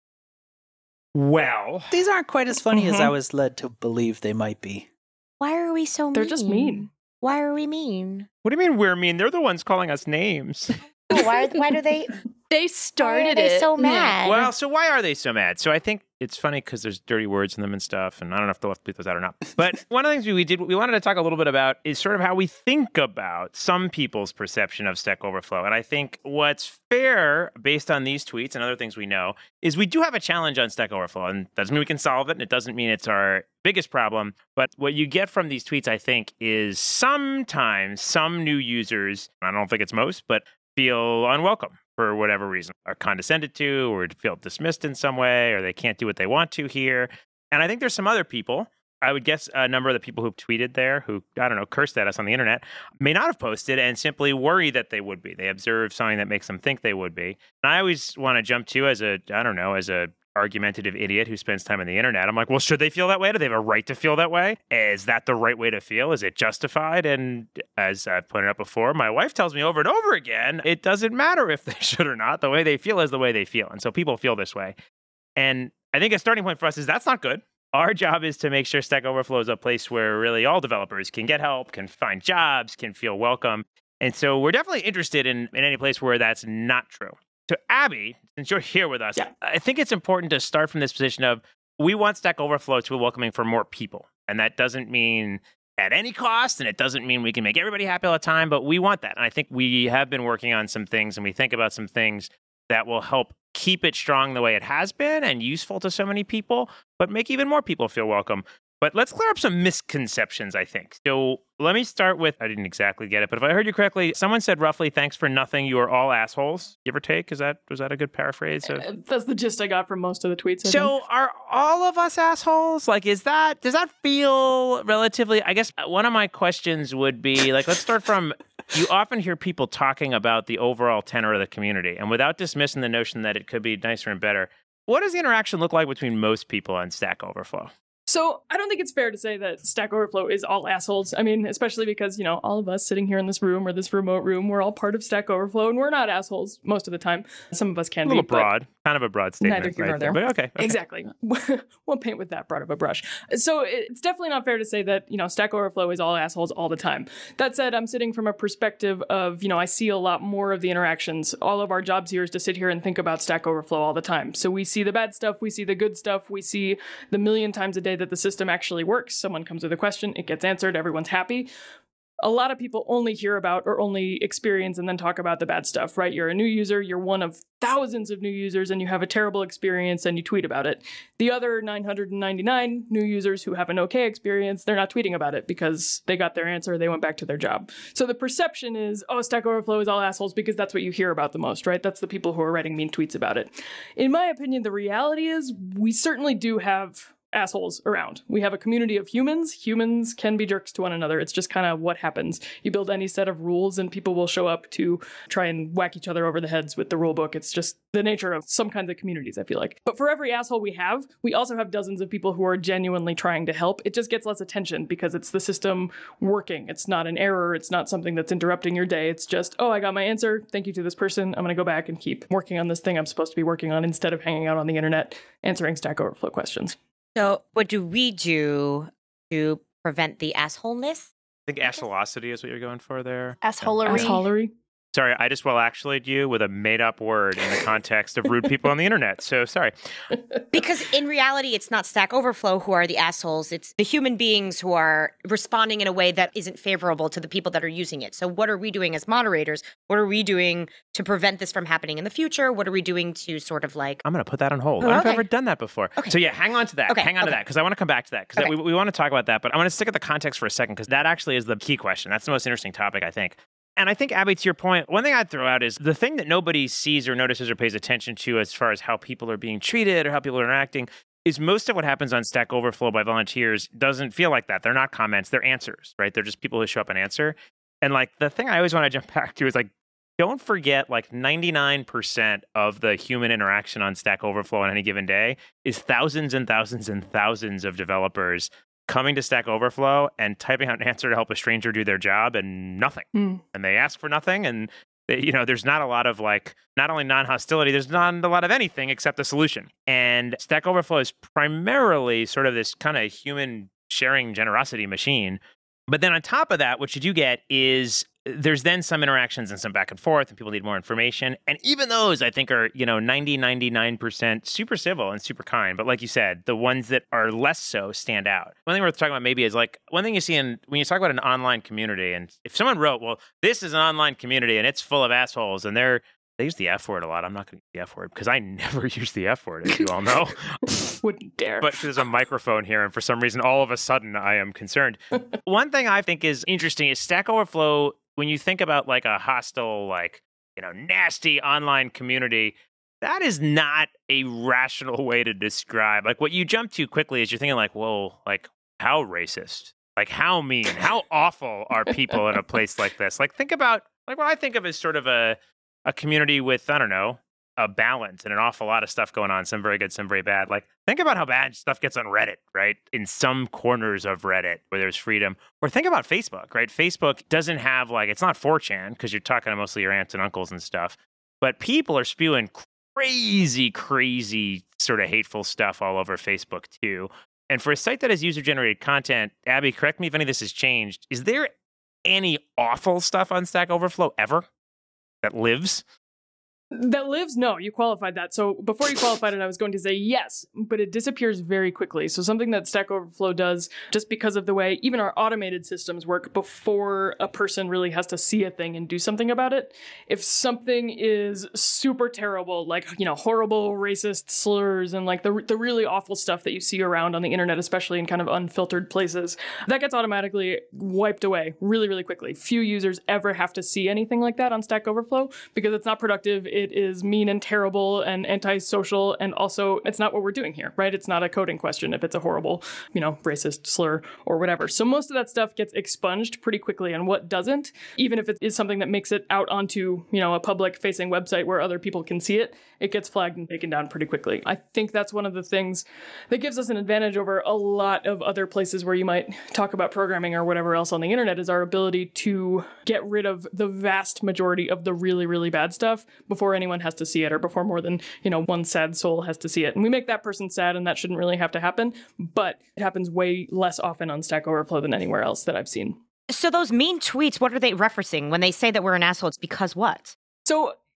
Well, These aren't quite as funny as Mhm. I was led to believe they might be. Why are we so mean? They're just mean. Why are we mean? what do you mean we're mean? They're the ones calling us names. Oh, why, why do they They why are started they it. so Yeah. mad? Well, so why are they so mad? So I think it's funny because there's dirty words in them and stuff, and I don't know if they'll have to bleep those out or not. But one of the things we did, we wanted to talk a little bit about is sort of how we think about some people's perception of Stack Overflow. And I think what's fair, based on these tweets and other things we know, is we do have a challenge on Stack Overflow, and that doesn't mean we can solve it, and it doesn't mean it's our biggest problem. But what you get from these tweets, I think, is sometimes some new users, I don't think it's most, but feel unwelcome for whatever reason, are condescended to or feel dismissed in some way, or they can't do what they want to here. And I think there's some other people, I would guess a number of the people who tweeted there, who, I don't know, cursed at us on the internet, may not have posted and simply worry that they would be. They observe something that makes them think they would be. And I always want to jump to as a, I don't know, as a argumentative idiot who spends time on the internet. I'm like, well, should they feel that way? Do they have a right to feel that way? Is that the right way to feel? Is it justified? And as I've pointed out before, my wife tells me over and over again, it doesn't matter if they should or not. The way they feel is the way they feel. And so people feel this way. And I think a starting point for us is that's not good. Our job is to make sure Stack Overflow is a place where really all developers can get help, can find jobs, can feel welcome. And so we're definitely interested in, in any place where that's not true. So Abby, since you're here with us, Yeah. I think it's important to start from this position of we want Stack Overflow to be welcoming for more people. And that doesn't mean at any cost, and it doesn't mean we can make everybody happy all the time, but we want that. And I think we have been working on some things, and we think about some things that will help keep it strong the way it has been and useful to so many people, but make even more people feel welcome. But let's clear up some misconceptions, I think. So let me start with, I didn't exactly get it, but if I heard you correctly, someone said roughly, thanks for nothing, you are all assholes, give or take. Is that, was that a good paraphrase? Of... Uh, That's the gist I got from most of the tweets. I So are all of us assholes? Like, is that, does that feel relatively, I guess one of my questions would be, like, let's start from, you often hear people talking about the overall tenor of the community, and without dismissing the notion that it could be nicer and better, what does the interaction look like between most people on Stack Overflow? So I don't think it's fair to say that Stack Overflow is all assholes. I mean, especially because, you know, all of us sitting here in this room or this remote room, we're all part of Stack Overflow, and we're not assholes most of the time. Some of us can A little be. but broad, kind of a broad statement. Neither here right nor there. But okay, okay. Exactly. We'll paint with that broad of a brush. So it's definitely not fair to say that, you know, Stack Overflow is all assholes all the time. That said, I'm sitting from a perspective of, you know, I see a lot more of the interactions. All of our jobs here is to sit here and think about Stack Overflow all the time. So we see the bad stuff, we see the good stuff, we see the million times a day that the system actually works. Someone comes with a question, it gets answered, everyone's happy. a lot of people only hear about or only experience and then talk about the bad stuff, right? You're a new user, you're one of thousands of new users, and you have a terrible experience and you tweet about it. The other nine hundred ninety-nine new users who have an okay experience, they're not tweeting about it because they got their answer, they went back to their job. So the perception is, oh, Stack Overflow is all assholes because that's what you hear about the most, right? That's the people who are writing mean tweets about it. In my opinion, the reality is we certainly do have assholes around. We have a community of humans. Humans can be jerks to one another. It's just kind of what happens. You build any set of rules and people will show up to try and whack each other over the heads with the rule book. It's just the nature of some kinds of communities, I feel like. But for every asshole we have, we also have dozens of people who are genuinely trying to help. It just gets less attention because it's the system working. It's not an error. It's not something that's interrupting your day. It's just, oh, I got my answer. Thank you to this person. I'm going to go back and keep working on this thing I'm supposed to be working on instead of hanging out on the internet answering Stack Overflow questions. So what do we do to prevent the assholeness? I think asholosity is what you're going for there. Assholery. Assholery. Sorry, I just well actually you with a made-up word in the context of rude people on the internet. So sorry. Because in reality, it's not Stack Overflow who are the assholes. It's the human beings who are responding in a way that isn't favorable to the people that are using it. So what are we doing as moderators? What are we doing to prevent this from happening in the future? What are we doing to sort of like... I'm going to put that on hold. Oh, I've okay. never done that before. Okay. So yeah, hang on to that. Okay, Hang on okay. to that because I want to come back to that because Okay. we, we want to talk about that. But I want to stick at the context for a second because that actually is the key question. That's the most interesting topic, I think. And I think, Abby, to your point, one thing I'd throw out is the thing that nobody sees or notices or pays attention to as far as how people are being treated or how people are interacting is most of what happens on Stack Overflow by volunteers doesn't feel like that. They're not comments, they're answers, right? They're just people who show up and answer. And like the thing I always want to jump back to is like, don't forget like ninety-nine percent of the human interaction on Stack Overflow on any given day is thousands and thousands and thousands of developers coming to Stack Overflow and typing out an answer to help a stranger do their job and nothing. Mm. And they ask for nothing. And, they, you know, there's not a lot of like, not only non-hostility, there's not a lot of anything except the solution. And Stack Overflow is primarily sort of this kind of human sharing generosity machine. But then on top of that, what you do get is there's then some interactions and some back and forth and people need more information. And even those I think are, you know, ninety, ninety-nine percent super civil and super kind. But like you said, the ones that are less so stand out. One thing worth talking about maybe is like one thing you see in when you talk about an online community and if someone wrote, well, this is an online community and it's full of assholes and they're They use the F word a lot. I'm not going to use the F word because I never use the F word, as you all know. Wouldn't dare. But there's a microphone here, and for some reason, all of a sudden, I am concerned. One thing I think is interesting is Stack Overflow, when you think about like a hostile, like, you know, nasty online community, that is not a rational way to describe. Like, what you jump to quickly is you're thinking like, whoa, like, how racist? Like, how mean? How awful are people in a place like this? Like, think about, like, what I think of as sort of a a community with, I don't know, a balance and an awful lot of stuff going on, some very good, some very bad. Like, think about how bad stuff gets on Reddit, right? In some corners of Reddit where there's freedom. Or think about Facebook, right? Facebook doesn't have, like, it's not four chan because you're talking to mostly your aunts and uncles and stuff. But people are spewing crazy, crazy sort of hateful stuff all over Facebook, too. And for a site that has user-generated content, Abby, correct me if any of this has changed. Is there any awful stuff on Stack Overflow ever that lives? That lives? No, you qualified that. So before you qualified it, I was going to say yes, but it disappears very quickly. So something that Stack Overflow does, just because of the way even our automated systems work before a person really has to see a thing and do something about it, if something is super terrible, like, you know, horrible racist slurs and like the, the really awful stuff that you see around on the internet, especially in kind of unfiltered places, that gets automatically wiped away really, really quickly. Few users ever have to see anything like that on Stack Overflow because it's not productive. It is mean and terrible and antisocial, and also it's not what we're doing here, right? It's not a coding question if it's a horrible, you know, racist slur or whatever. So most of that stuff gets expunged pretty quickly, and what doesn't, even if it is something that makes it out onto, you know, a public-facing website where other people can see it, it gets flagged and taken down pretty quickly. I think that's one of the things that gives us an advantage over a lot of other places where you might talk about programming or whatever else on the internet, is our ability to get rid of the vast majority of the really, really bad stuff before anyone has to see it, or before more than, you know, one sad soul has to see it. And we make that person sad, and that shouldn't really have to happen, but it happens way less often on Stack Overflow than anywhere else that I've seen. So those mean tweets, what are they referencing when they say that we're an asshole? It's because what? So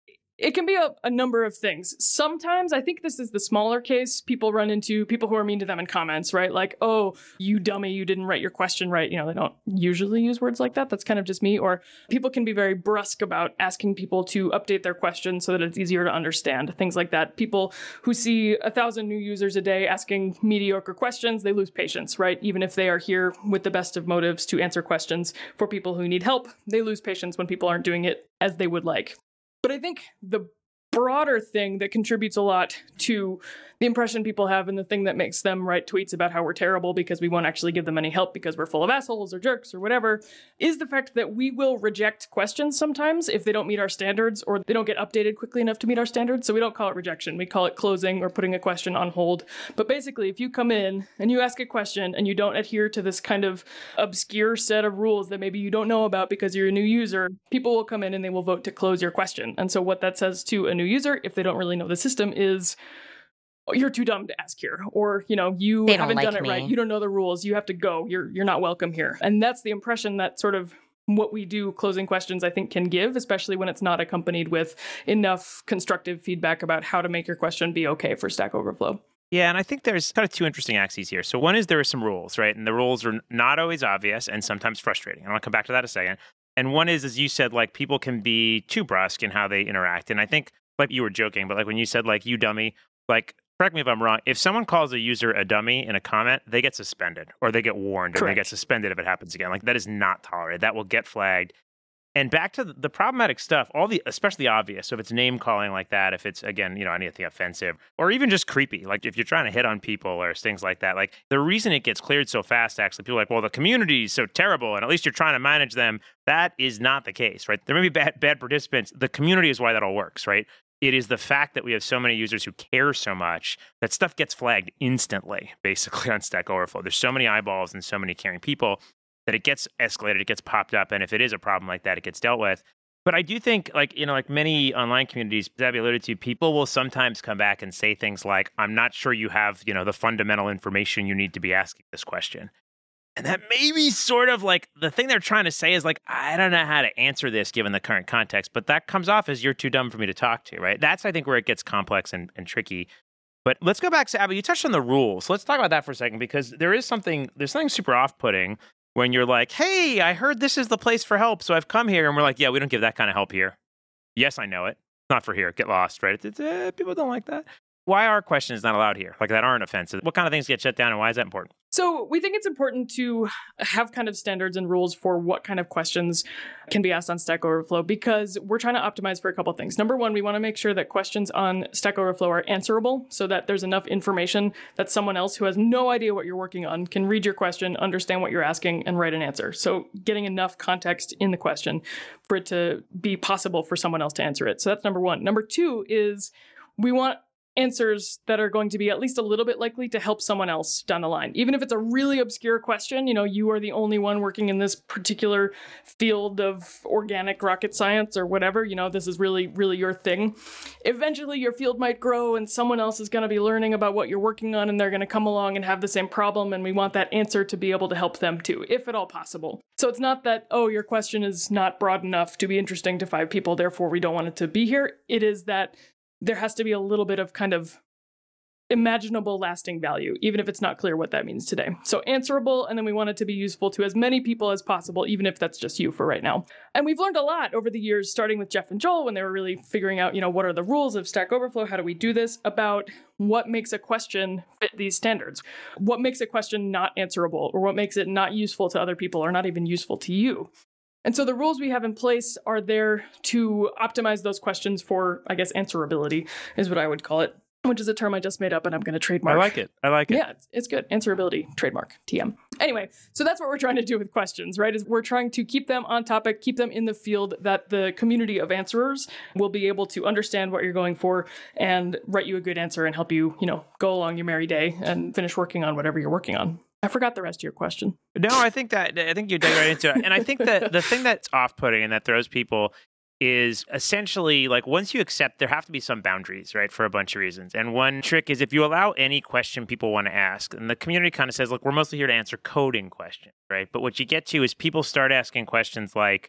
It can be a, a number of things. Sometimes, I think this is the smaller case, people run into people who are mean to them in comments, right? Like, oh, you dummy, you didn't write your question right. You know, they don't usually use words like that. That's kind of just me. Or people can be very brusque about asking people to update their question so that it's easier to understand. Things like that. People who see a thousand new users a day asking mediocre questions, they lose patience, right? Even if they are here with the best of motives to answer questions for people who need help, they lose patience when people aren't doing it as they would like. But I think the broader thing that contributes a lot to the impression people have and the thing that makes them write tweets about how we're terrible because we won't actually give them any help because we're full of assholes or jerks or whatever is the fact that we will reject questions sometimes if they don't meet our standards or they don't get updated quickly enough to meet our standards. So we don't call it rejection. We call it closing or putting a question on hold. But basically, if you come in and you ask a question and you don't adhere to this kind of obscure set of rules that maybe you don't know about because you're a new user, people will come in and they will vote to close your question. And so what that says to a new user, if they don't really know the system, is oh, you're too dumb to ask here, or you know, you They don't haven't like done it me. right. You don't know the rules. You have to go. You're you're not welcome here. And that's the impression that sort of what we do closing questions, I think, can give, especially when it's not accompanied with enough constructive feedback about how to make your question be okay for Stack Overflow. Yeah, and I think there's kind of two interesting axes here. So one is there are some rules, right? And the rules are not always obvious and sometimes frustrating. And I'll come back to that in a second. And one is, as you said, like people can be too brusque in how they interact. And I think, like you were joking, but like when you said, like, you dummy, like, correct me if I'm wrong, if someone calls a user a dummy in a comment, they get suspended or they get warned Correct. and they get suspended if it happens again. Like, that is not tolerated. That will get flagged. And back to the problematic stuff, all the, especially the obvious. So if it's name calling like that, if it's, again, you know, anything offensive or even just creepy, like if you're trying to hit on people or things like that, like the reason it gets cleared so fast, actually, people are like, well, the community is so terrible and at least you're trying to manage them. That is not the case, right? There may be bad, bad participants. The community is why that all works, right? It is the fact that we have so many users who care so much that stuff gets flagged instantly, basically, on Stack Overflow. There's so many eyeballs and so many caring people that it gets escalated, it gets popped up, and if it is a problem like that, it gets dealt with. But I do think, like, you know, like many online communities, as Abby alluded to, people will sometimes come back and say things like, I'm not sure you have, you know, the fundamental information you need to be asking this question. And that may be sort of like the thing they're trying to say is like, I don't know how to answer this given the current context, but that comes off as you're too dumb for me to talk to, right? That's, I think, where it gets complex and, and tricky. But let's go back to Abby. You touched on the rules. Let's talk about that for a second, because there is something, there's something super off-putting when you're like, hey, I heard this is the place for help, so I've come here. And we're like, yeah, we don't give that kind of help here. Yes, I know it. It's not for here. Get lost, right? It's, it's, uh, people don't like that. Why are questions not allowed here? Like, that aren't offensive? What kind of things get shut down, and why is that important? So we think it's important to have kind of standards and rules for what kind of questions can be asked on Stack Overflow, because we're trying to optimize for a couple of things. Number one, we want to make sure that questions on Stack Overflow are answerable so that there's enough information that someone else who has no idea what you're working on can read your question, understand what you're asking, and write an answer. So getting enough context in the question for it to be possible for someone else to answer it. So that's number one. Number two is we want answers that are going to be at least a little bit likely to help someone else down the line. Even if it's a really obscure question, you know, you are the only one working in this particular field of organic rocket science or whatever, you know, this is really, really your thing. Eventually your field might grow and someone else is going to be learning about what you're working on and they're going to come along and have the same problem, and we want that answer to be able to help them too, if at all possible. So it's not that, oh, your question is not broad enough to be interesting to five people, therefore we don't want it to be here. It is that there has to be a little bit of kind of imaginable lasting value, even if it's not clear what that means today. So answerable, and then we want it to be useful to as many people as possible, even if that's just you for right now. And we've learned a lot over the years, starting with Jeff and Joel, when they were really figuring out, you know, what are the rules of Stack Overflow? How do we do this? About what makes a question fit these standards? What makes a question not answerable, or what makes it not useful to other people, or not even useful to you? And so the rules we have in place are there to optimize those questions for, I guess, answerability is what I would call it, which is a term I just made up and I'm going to trademark. I like it. I like it. Yeah, it's, it's good. Answerability, trademark, T M. Anyway, so that's what we're trying to do with questions, right? Is we're trying to keep them on topic, keep them in the field that the community of answerers will be able to understand what you're going for and write you a good answer and help you, you know, go along your merry day and finish working on whatever you're working on. I forgot the rest of your question. No, I think that I think you dug right into it. And I think that the thing that's off-putting and that throws people is essentially, like, once you accept, there have to be some boundaries, right, for a bunch of reasons. And one trick is if you allow any question people want to ask, and the community kind of says, look, we're mostly here to answer coding questions, right? But what you get to is people start asking questions like,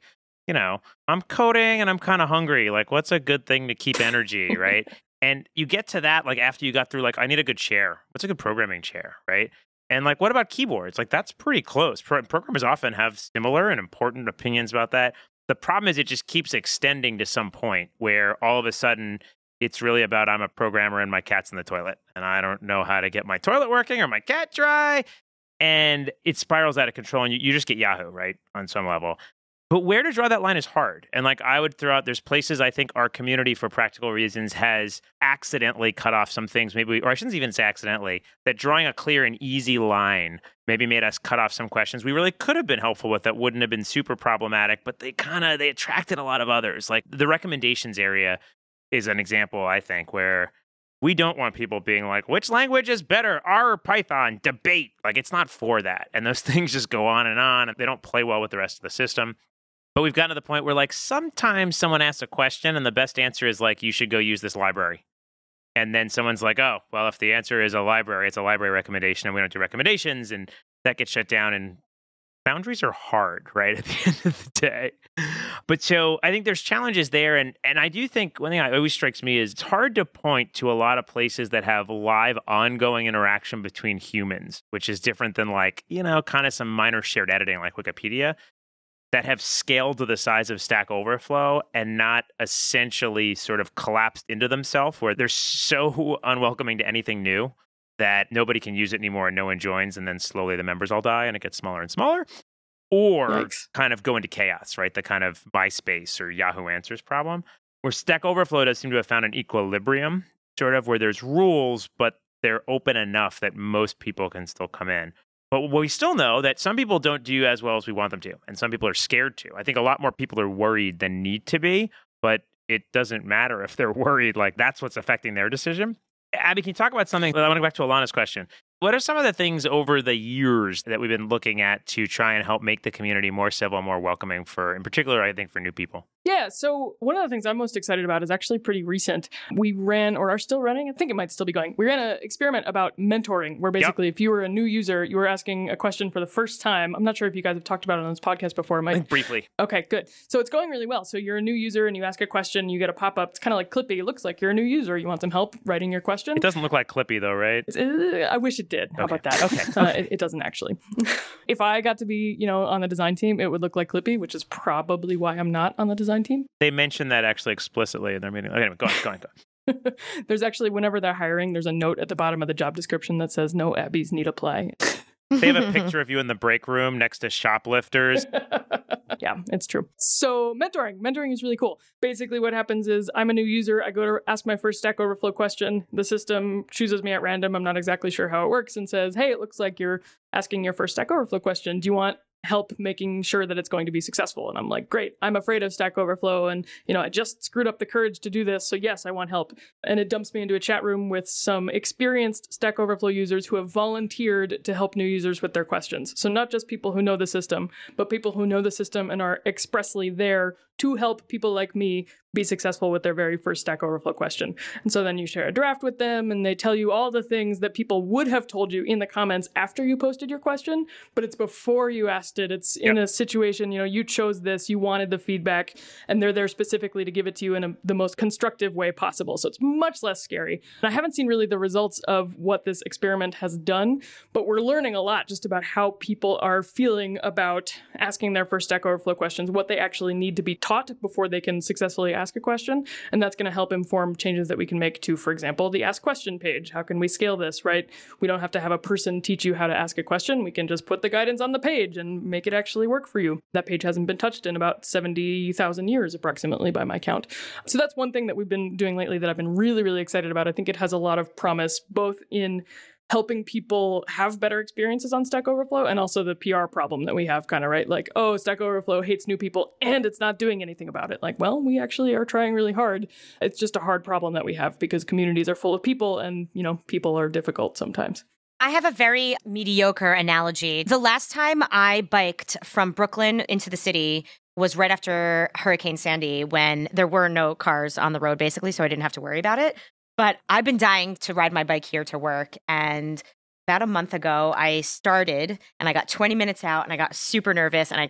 you know, I'm coding and I'm kind of hungry. Like, what's a good thing to keep energy, right? And you get to that, like, after you got through, like, I need a good chair. What's a good programming chair, right? And, like, what about keyboards? Like, that's pretty close. Pro- programmers often have similar and important opinions about that. The problem is it just keeps extending to some point where all of a sudden it's really about I'm a programmer and my cat's in the toilet and I don't know how to get my toilet working or my cat dry. And it spirals out of control and you, you just get Yahoo, right? On some level. But where to draw that line is hard. And like I would throw out, there's places I think our community for practical reasons has accidentally cut off some things, maybe, or I shouldn't even say accidentally, that drawing a clear and easy line maybe made us cut off some questions we really could have been helpful with that wouldn't have been super problematic, but they kind of, they attracted a lot of others. Like the recommendations area is an example, I think, where we don't want people being like, which language is better, R or Python? Debate. Like it's not for that. And those things just go on and on and they don't play well with the rest of the system. But we've gotten to the point where like sometimes someone asks a question and the best answer is like, you should go use this library. And then someone's like, oh, well, if the answer is a library, it's a library recommendation and we don't do recommendations. And that gets shut down. And boundaries are hard, right, at the end of the day. But so I think there's challenges there. And, and I do think one thing that always strikes me is it's hard to point to a lot of places that have live ongoing interaction between humans, which is different than like, you know, kind of some minor shared editing like Wikipedia, that have scaled to the size of Stack Overflow and not essentially sort of collapsed into themselves where they're so unwelcoming to anything new that nobody can use it anymore and no one joins and then slowly the members all die and it gets smaller and smaller. Or Yikes. kind of go into chaos, right? The kind of MySpace or Yahoo Answers problem, where Stack Overflow does seem to have found an equilibrium, sort of where there's rules, but they're open enough that most people can still come in. But we still know that some people don't do as well as we want them to, and some people are scared to. I think a lot more people are worried than need to be, but it doesn't matter if they're worried. Like, that's what's affecting their decision. Abby, can you talk about something? I want to go back to Alana's question. What are some of the things over the years that we've been looking at to try and help make the community more civil, more welcoming for, in particular, I think, for new people? Yeah, so one of the things I'm most excited about is actually pretty recent. We ran, or are still running, I think it might still be going, we ran an experiment about mentoring, where basically yep. if you were a new user, you were asking a question for the first time. I'm not sure if you guys have talked about it on this podcast before. Might... I think briefly. Okay, good. So it's going really well. So you're a new user and you ask a question, you get a pop-up. It's kind of like Clippy. It looks like you're a new user. You want some help writing your question? It doesn't look like Clippy though, right? Uh, I wish it did. How okay. about that? Okay. Uh, it, it doesn't actually. If I got to be, you know, on the design team, it would look like Clippy, which is probably why I'm not on the design team. They mentioned that actually explicitly in their meeting. Anyway, go on, go on, go on. There's actually, whenever they're hiring, there's a note at the bottom of the job description that says, no Abbeys need apply. They have a picture of you in the break room next to shoplifters. Yeah, it's true. So mentoring. Mentoring is really cool. Basically what happens is I'm a new user. I go to ask my first Stack Overflow question. The system chooses me at random. I'm not exactly sure how it works and says, hey, it looks like you're asking your first Stack Overflow question. Do you want help making sure that it's going to be successful? And I'm like, great, I'm afraid of Stack Overflow. And, you know, I just screwed up the courage to do this. So yes, I want help. And it dumps me into a chat room with some experienced Stack Overflow users who have volunteered to help new users with their questions. So not just people who know the system, but people who know the system and are expressly there to help people like me be successful with their very first Stack Overflow question. And so then you share a draft with them and they tell you all the things that people would have told you in the comments after you posted your question, but it's before you asked it. It's in yep. a situation, you know, you chose this, you wanted the feedback, and they're there specifically to give it to you in a, the most constructive way possible. So it's much less scary. And I haven't seen really the results of what this experiment has done, but we're learning a lot just about how people are feeling about asking their first Stack Overflow questions, what they actually need to be taught before they can successfully ask a question. And that's going to help inform changes that we can make to, for example, the Ask Question page. How can we scale this, right? We don't have to have a person teach you how to ask a question. We can just put the guidance on the page and make it actually work for you. That page hasn't been touched in about seventy thousand years, approximately, by my count. So that's one thing that we've been doing lately that I've been really, really excited about. I think it has a lot of promise, both in helping people have better experiences on Stack Overflow and also the P R problem that we have, kind of, right? Like, oh, Stack Overflow hates new people and it's not doing anything about it. Like, well, we actually are trying really hard. It's just a hard problem that we have because communities are full of people and, you know, people are difficult sometimes. I have a very mediocre analogy. The last time I biked from Brooklyn into the city was right after Hurricane Sandy, when there were no cars on the road, basically, so I didn't have to worry about it. But I've been dying to ride my bike here to work. And about a month ago, I started and I got twenty minutes out and I got super nervous and I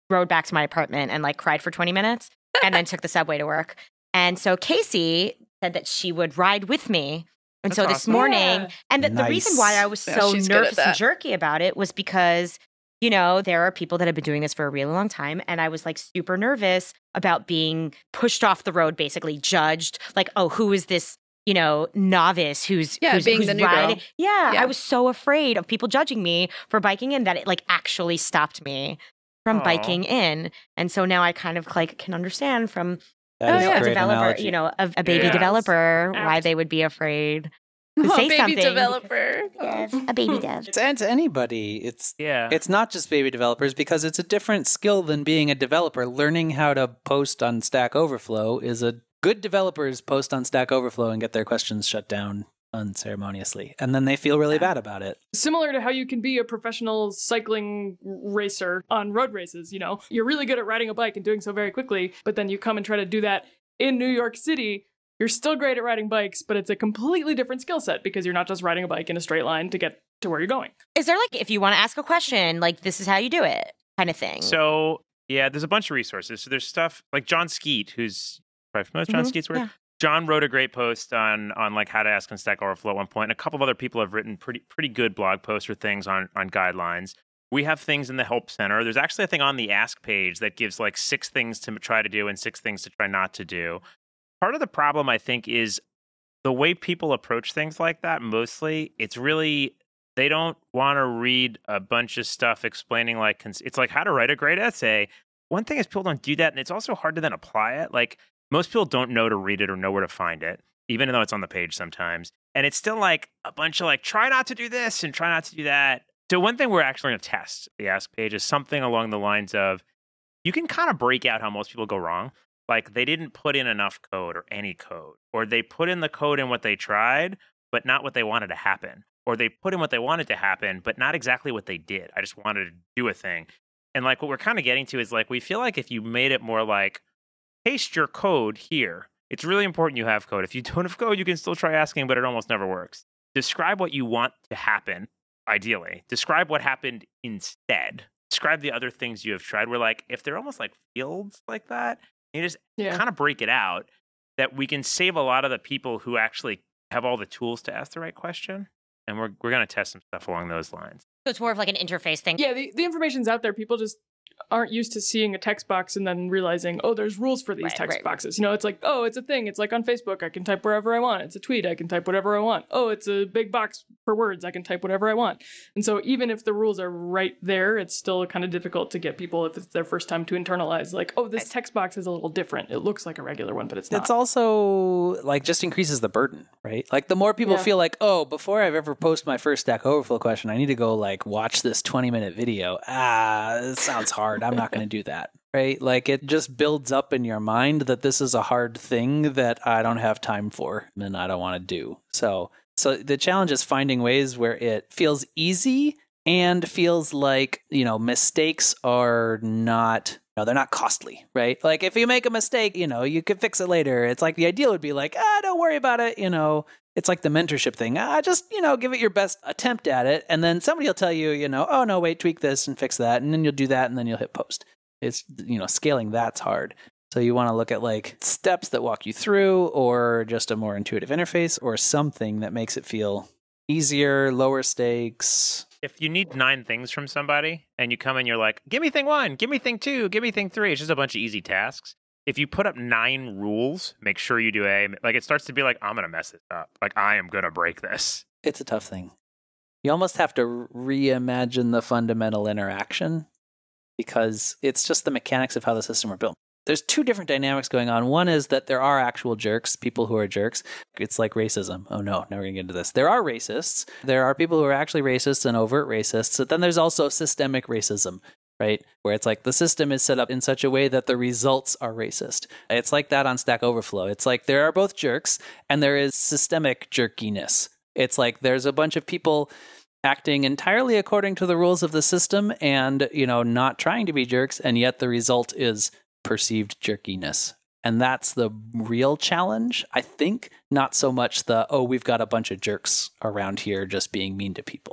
rode back to my apartment and like cried for twenty minutes and then took the subway to work. And so Casey said that she would ride with me. And That's so this awesome. morning, Yeah. and the, the Nice. reason why I was Yeah, so she's good at nervous and that. jerky about it was because, you know, there are people that have been doing this for a really long time. And I was like super nervous about being pushed off the road, basically judged. Like, oh, who is this, you know, novice who's, Yeah, who's, being who's the new riding? girl. Yeah, Yeah. I was so afraid of people judging me for biking in that it like actually stopped me from Aw. biking in. And so now I kind of like can understand from That Oh, is you know, yeah. a a great developer, analogy. you know, a, a baby Yes. developer, why Apt. they would be afraid to Oh, say baby something. developer. Yes, a baby dev. It's and to anybody. It's Yeah. it's not just baby developers because it's a different skill than being a developer. Learning how to post on Stack Overflow is a good developers post on Stack Overflow and get their questions shut down unceremoniously, and then they feel really bad about it. Similar to how you can be a professional cycling racer on road races, you know, you're really good at riding a bike and doing so very quickly, but then you come and try to do that in New York City. You're still great at riding bikes, but it's a completely different skill set because you're not just riding a bike in a straight line to get to where you're going. Is there like, if you want to ask a question, like this is how you do it kind of thing? So yeah, there's a bunch of resources. So there's stuff like John Skeet, who's probably familiar with John Mhm, Skeet's work. yeah. John wrote a great post on on like how to ask on Stack Overflow at one point. And a couple of other people have written pretty pretty good blog posts or things on on guidelines. We have things in the Help Center. There's actually a thing on the Ask page that gives like six things to try to do and six things to try not to do. Part of the problem, I think, is the way people approach things like that. Mostly, it's really they don't want to read a bunch of stuff explaining like cons- it's like how to write a great essay. One thing is people don't do that, and it's also hard to then apply it. Like most people don't know to read it or know where to find it, even though it's on the page sometimes. And it's still like a bunch of like try not to do this and try not to do that. So one thing we're actually going to test the Ask page is something along the lines of you can kind of break out how most people go wrong. Like they didn't put in enough code or any code, or they put in the code in what they tried, but not what they wanted to happen, or they put in what they wanted to happen, but not exactly what they did. I just wanted to do a thing. And like what we're kind of getting to is like we feel like if you made it more like paste your code here, it's really important you have code. If you don't have code, you can still try asking, but it almost never works. Describe what you want to happen, ideally. Describe what happened instead. Describe the other things you have tried. We're like, if they're almost like fields like that, you just Yeah. kind of break it out, that we can save a lot of the people who actually have all the tools to ask the right question. And we're we're going to test some stuff along those lines. So it's more of like an interface thing. Yeah, the, the information's out there. People just aren't used to seeing a text box and then realizing, oh, there's rules for these Right, text right. boxes. You know, it's like, oh, it's a thing. It's like on Facebook. I can type wherever I want. It's a tweet. I can type whatever I want. Oh, it's a big box for words. I can type whatever I want. And so even if the rules are right there, it's still kind of difficult to get people, if it's their first time, to internalize like, oh, this text box is a little different. It looks like a regular one, but it's not. It's also like just increases the burden, right? Like the more people Yeah. feel like, oh, before I've ever posted my first Stack Overflow question, I need to go like watch this twenty minute video. Ah, it sounds hard. I'm not going to do that, right? Like it just builds up in your mind that this is a hard thing that I don't have time for and I don't want to do. So, so the challenge is finding ways where it feels easy and feels like, you know, mistakes are not, no, they're not costly, right? Like if you make a mistake, you know, you could fix it later. It's like the ideal would be like, ah, don't worry about it. You know, it's like the mentorship thing. Ah, just, you know, give it your best attempt at it. And then somebody will tell you, you know, oh no, wait, tweak this and fix that. And then you'll do that and then you'll hit post. It's, you know, scaling that's hard. So you want to look at like steps that walk you through or just a more intuitive interface or something that makes it feel easier, lower stakes. If you need nine things from somebody and you come and you're like, give me thing one, give me thing two, give me thing three, it's just a bunch of easy tasks. If you put up nine rules, make sure you do A. Like it starts to be like, I'm going to mess this up. Like I am going to break this. It's a tough thing. You almost have to reimagine the fundamental interaction because it's just the mechanics of how the system are built. There's two different dynamics going on. One is that there are actual jerks, people who are jerks. It's like racism. Oh no, now we're going to get into this. There are racists. There are people who are actually racists and overt racists. But then there's also systemic racism, right? Where it's like the system is set up in such a way that the results are racist. It's like that on Stack Overflow. It's like there are both jerks and there is systemic jerkiness. It's like there's a bunch of people acting entirely according to the rules of the system and, you know, not trying to be jerks, and yet the result is perceived jerkiness. And that's the real challenge, I think, not so much the, oh, we've got a bunch of jerks around here just being mean to people.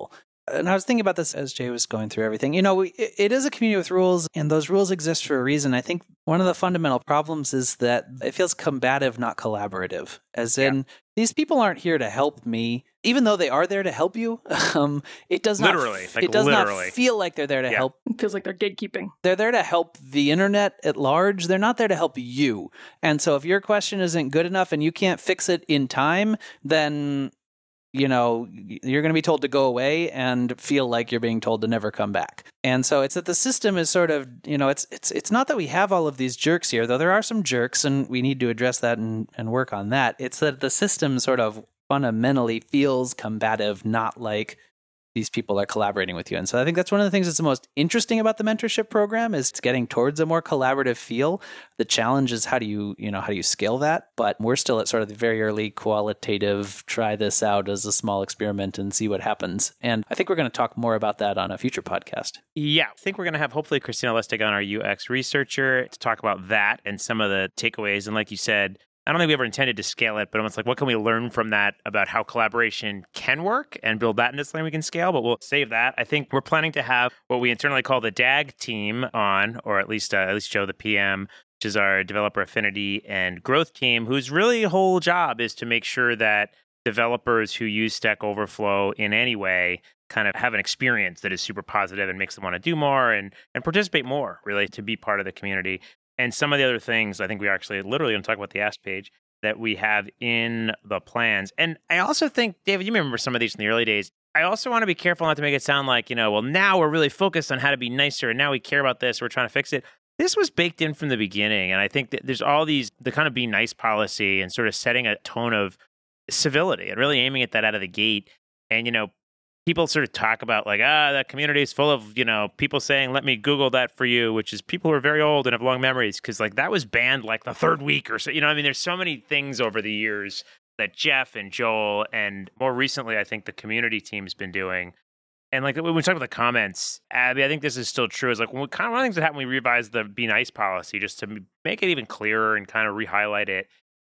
And I was thinking about this as Jay was going through everything. You know, we, it, it is a community with rules, and those rules exist for a reason. I think one of the fundamental problems is that it feels combative, not collaborative. As in, yeah. these people aren't here to help me, even though they are there to help you. Um, it does not. Literally, like it does literally. not feel like they're there to yeah. help. It feels like they're gatekeeping. They're there to help the internet at large. They're not there to help you. And so, if your question isn't good enough and you can't fix it in time, then you know, you're going to be told to go away and feel like you're being told to never come back. And so it's that the system is sort of, you know, it's it's it's not that we have all of these jerks here, though there are some jerks and we need to address that and, and work on that. It's that the system sort of fundamentally feels combative, not like these people are collaborating with you. And so I think that's one of the things that's the most interesting about the mentorship program is it's getting towards a more collaborative feel. The challenge is how do you, you know, how do you scale that? But we're still at sort of the very early qualitative, try this out as a small experiment and see what happens. And I think we're going to talk more about that on a future podcast. Yeah, I think we're going to have hopefully Christina Lustig on, our U X researcher, to talk about that and some of the takeaways. And like you said, I don't think we ever intended to scale it, but almost like what can we learn from that about how collaboration can work and build that into something we can scale, but we'll save that. I think we're planning to have what we internally call the D A G team on, or at least uh, at least Joe, the P M, which is our developer affinity and growth team, whose really whole job is to make sure that developers who use Stack Overflow in any way kind of have an experience that is super positive and makes them want to do more and, and participate more, really, to be part of the community. And some of the other things, I think we are actually literally going to talk about the Ask page that we have in the plans. And I also think, David, you remember some of these in the early days. I also want to be careful not to make it sound like, you know, well, now we're really focused on how to be nicer and now we care about this. We're trying to fix it. This was baked in from the beginning. And I think that there's all these, the kind of be nice policy and sort of setting a tone of civility and really aiming at that out of the gate. And, you know, people sort of talk about like, ah, that community is full of, you know, people saying, let me Google that for you, which is people who are very old and have long memories. Cause like that was banned like the third week or so, you know, I mean, there's so many things over the years that Jeff and Joel and more recently, I think the community team's been doing. And like when we talk about the comments, Abby, I think this is still true. Is like when we, kind of one of the things that happened, we revised the Be Nice policy just to make it even clearer and kind of re-highlight it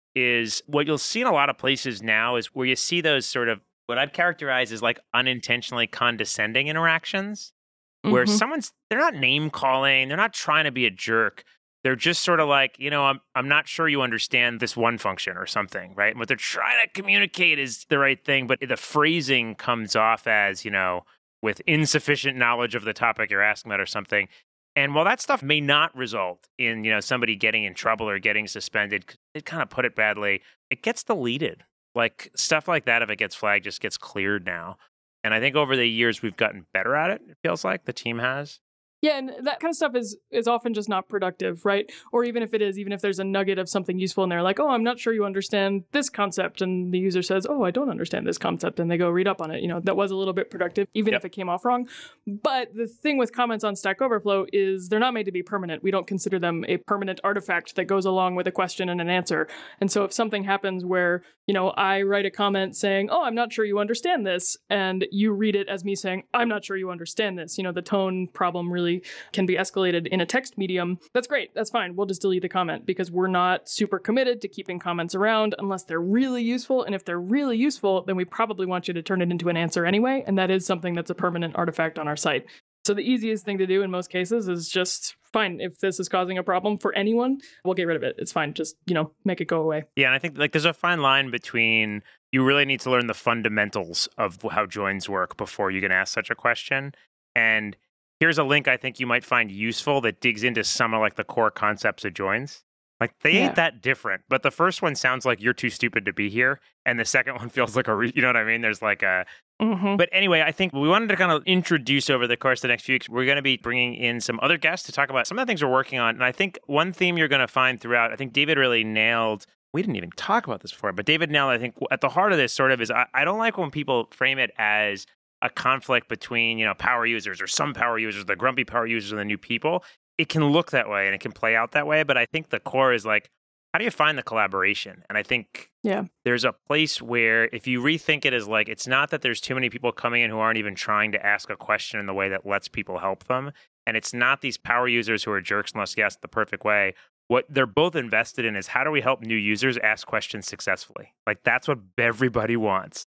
is what you'll see in a lot of places now is where you see those sort of what I'd characterize as like unintentionally condescending interactions where mm-hmm. someone's, they're not name calling, they're not trying to be a jerk. They're just sort of like, you know, I'm I'm not sure you understand this one function or something, right? And what they're trying to communicate is the right thing, but the phrasing comes off as, you know, with insufficient knowledge of the topic you're asking about or something. And while that stuff may not result in, you know, somebody getting in trouble or getting suspended, it kind of put it badly, it gets deleted. Like stuff like that, if it gets flagged, just gets cleared now. And I think over the years, we've gotten better at it. It feels like the team has. Yeah, and that kind of stuff is is often just not productive, right? Or even if it is, even if there's a nugget of something useful and they're like, oh, I'm not sure you understand this concept. And the user says, oh, I don't understand this concept. And they go read up on it. You know, that was a little bit productive, even yep. if it came off wrong. But the thing with comments on Stack Overflow is they're not made to be permanent. We don't consider them a permanent artifact that goes along with a question and an answer. And so if something happens where, you know, I write a comment saying, oh, I'm not sure you understand this, and you read it as me saying, I'm not sure you understand this, you know, the tone problem really can be escalated in a text medium, that's great. That's fine. We'll just delete the comment because we're not super committed to keeping comments around unless they're really useful. And if they're really useful, then we probably want you to turn it into an answer anyway. And that is something that's a permanent artifact on our site. So the easiest thing to do in most cases is just, fine, if this is causing a problem for anyone, we'll get rid of it. It's fine. Just, you know, make it go away. Yeah, and I think like there's a fine line between you really need to learn the fundamentals of how joins work before you can ask such a question. And here's a link I think you might find useful that digs into some of like the core concepts of joins. Like they yeah. ain't that different, but the first one sounds like you're too stupid to be here. And the second one feels like a, re- you know what I mean? There's like a, mm-hmm. but anyway, I think we wanted to kind of introduce over the course of the next few weeks, we're going to be bringing in some other guests to talk about some of the things we're working on. And I think one theme you're going to find throughout, I think David really nailed, we didn't even talk about this before, but David nailed, I think at the heart of this sort of is, I, I don't like when people frame it as a conflict between, you know, power users or some power users, the grumpy power users and the new people. It can look that way and it can play out that way. But I think the core is like, how do you find the collaboration? And I think yeah. there's a place where if you rethink it as like, it's not that there's too many people coming in who aren't even trying to ask a question in the way that lets people help them. And it's not these power users who are jerks unless you ask the perfect way. What they're both invested in is how do we help new users ask questions successfully? Like that's what everybody wants.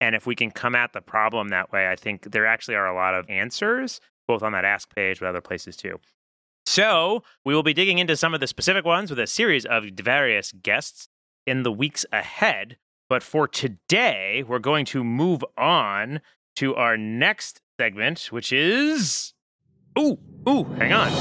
And if we can come at the problem that way, I think there actually are a lot of answers, both on that Ask page, but other places too. So we will be digging into some of the specific ones with a series of various guests in the weeks ahead. But for today, we're going to move on to our next segment, which is... Ooh, ooh, hang on.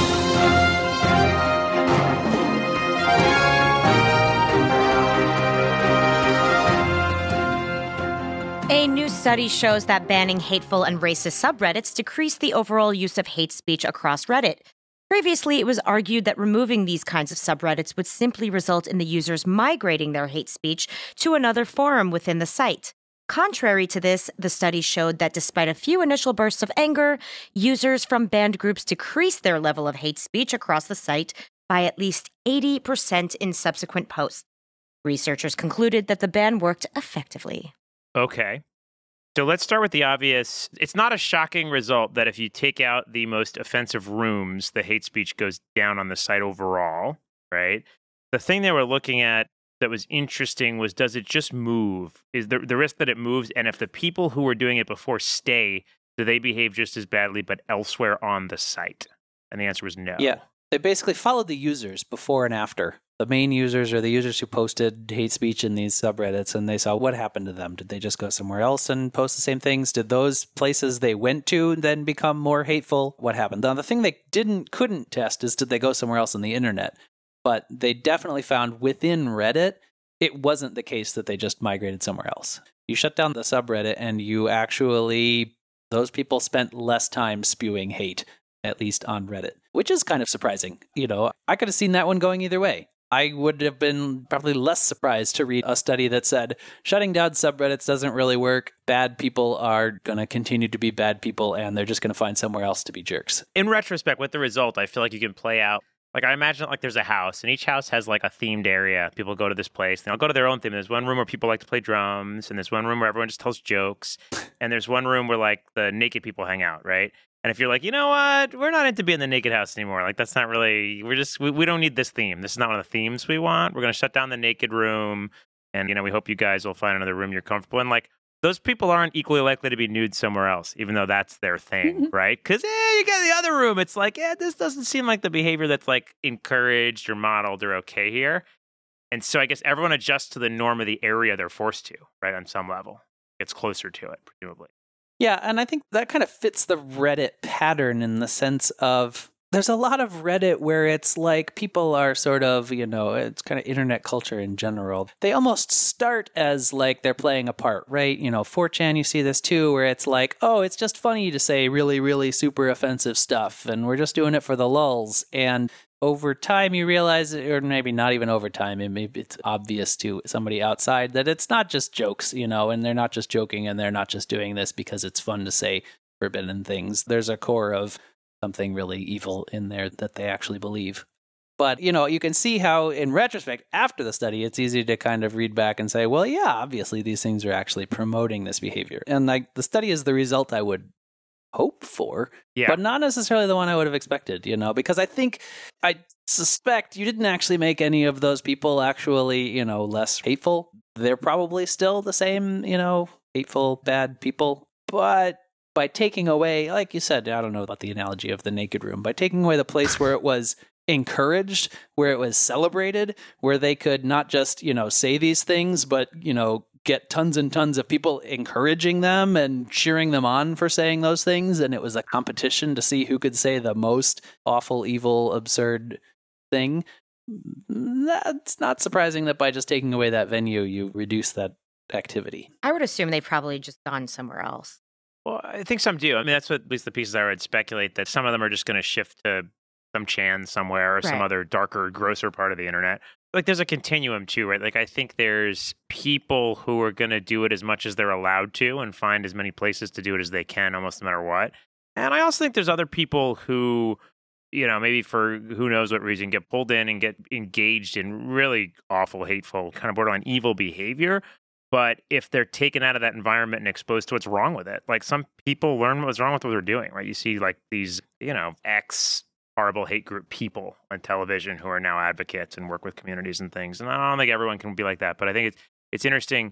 A new study shows that banning hateful and racist subreddits decreased the overall use of hate speech across Reddit. Previously, it was argued that removing these kinds of subreddits would simply result in the users migrating their hate speech to another forum within the site. Contrary to this, the study showed that despite a few initial bursts of anger, users from banned groups decreased their level of hate speech across the site by at least eighty percent in subsequent posts. Researchers concluded that the ban worked effectively. Okay. So let's start with the obvious. It's not a shocking result that if you take out the most offensive rooms, the hate speech goes down on the site overall, right? The thing they were looking at that was interesting was, does it just move? Is the, the risk that it moves? And if the people who were doing it before stay, do they behave just as badly but elsewhere on the site? And the answer was no. Yeah. They basically followed the users before and after. The main users are the users who posted hate speech in these subreddits, and they saw what happened to them. Did they just go somewhere else and post the same things? Did those places they went to then become more hateful? What happened? Now, the thing they didn't couldn't test is, did they go somewhere else on the internet? But they definitely found within Reddit, it wasn't the case that they just migrated somewhere else. You shut down the subreddit and you actually, those people spent less time spewing hate, at least on Reddit, which is kind of surprising. You know, I could have seen that one going either way. I would have been probably less surprised to read a study that said shutting down subreddits doesn't really work. Bad people are going to continue to be bad people, and they're just going to find somewhere else to be jerks. In retrospect, with the result, I feel like you can play out. Like, I imagine like there's a house, and each house has like a themed area. People go to this place, and they'll go to their own theme. There's one room where people like to play drums, and there's one room where everyone just tells jokes, and there's one room where like the naked people hang out, right? And if you're like, you know what, we're not into being the naked house anymore. Like, that's not really, we're just, we, we don't need this theme. This is not one of the themes we want. We're going to shut down the naked room. And, you know, we hope you guys will find another room you're comfortable in. Like, those people aren't equally likely to be nude somewhere else, even though that's their thing, right? Because, eh, you get the other room. It's like, eh, this doesn't seem like the behavior that's like encouraged or modeled or okay here. And so I guess everyone adjusts to the norm of the area they're forced to, right? On some level. Gets closer to it, presumably. Yeah, and I think that kind of fits the Reddit pattern in the sense of there's a lot of Reddit where it's like people are sort of, you know, it's kind of internet culture in general. They almost start as like they're playing a part, right? You know, four chan, you see this too, where it's like, oh, it's just funny to say really, really super offensive stuff, and we're just doing it for the lulz. And over time, you realize, or maybe not even over time, and maybe it's obvious to somebody outside that it's not just jokes, you know, and they're not just joking, and they're not just doing this because it's fun to say forbidden things. There's a core of something really evil in there that they actually believe. But, you know, you can see how, in retrospect, after the study, it's easy to kind of read back and say, well, yeah, obviously these things are actually promoting this behavior. And like the study is the result I would hope for, yeah. but not necessarily the one I would have expected, you know, because I think, I suspect you didn't actually make any of those people actually, you know, less hateful. They're probably still the same, you know, hateful, bad people. But by taking away, like you said, I don't know about the analogy of the naked room, by taking away the place where it was encouraged, where it was celebrated, where they could not just, you know, say these things, but, you know, get tons and tons of people encouraging them and cheering them on for saying those things. And it was a competition to see who could say the most awful, evil, absurd thing. That's not surprising that by just taking away that venue, you reduce that activity. I would assume they've probably just gone somewhere else. Well, I think some do. I mean, that's what at least the pieces I read speculate, that some of them are just going to shift to some chan somewhere or Right. some other darker, grosser part of the internet. Like, there's a continuum too, right? Like, I think there's people who are going to do it as much as they're allowed to and find as many places to do it as they can, almost no matter what. And I also think there's other people who, you know, maybe for who knows what reason, get pulled in and get engaged in really awful, hateful, kind of borderline evil behavior. But if they're taken out of that environment and exposed to what's wrong with it, like, some people learn what's wrong with what they're doing, right? You see like these, you know, ex horrible hate group people on television who are now advocates and work with communities and things. And I don't think everyone can be like that, but I think it's it's interesting.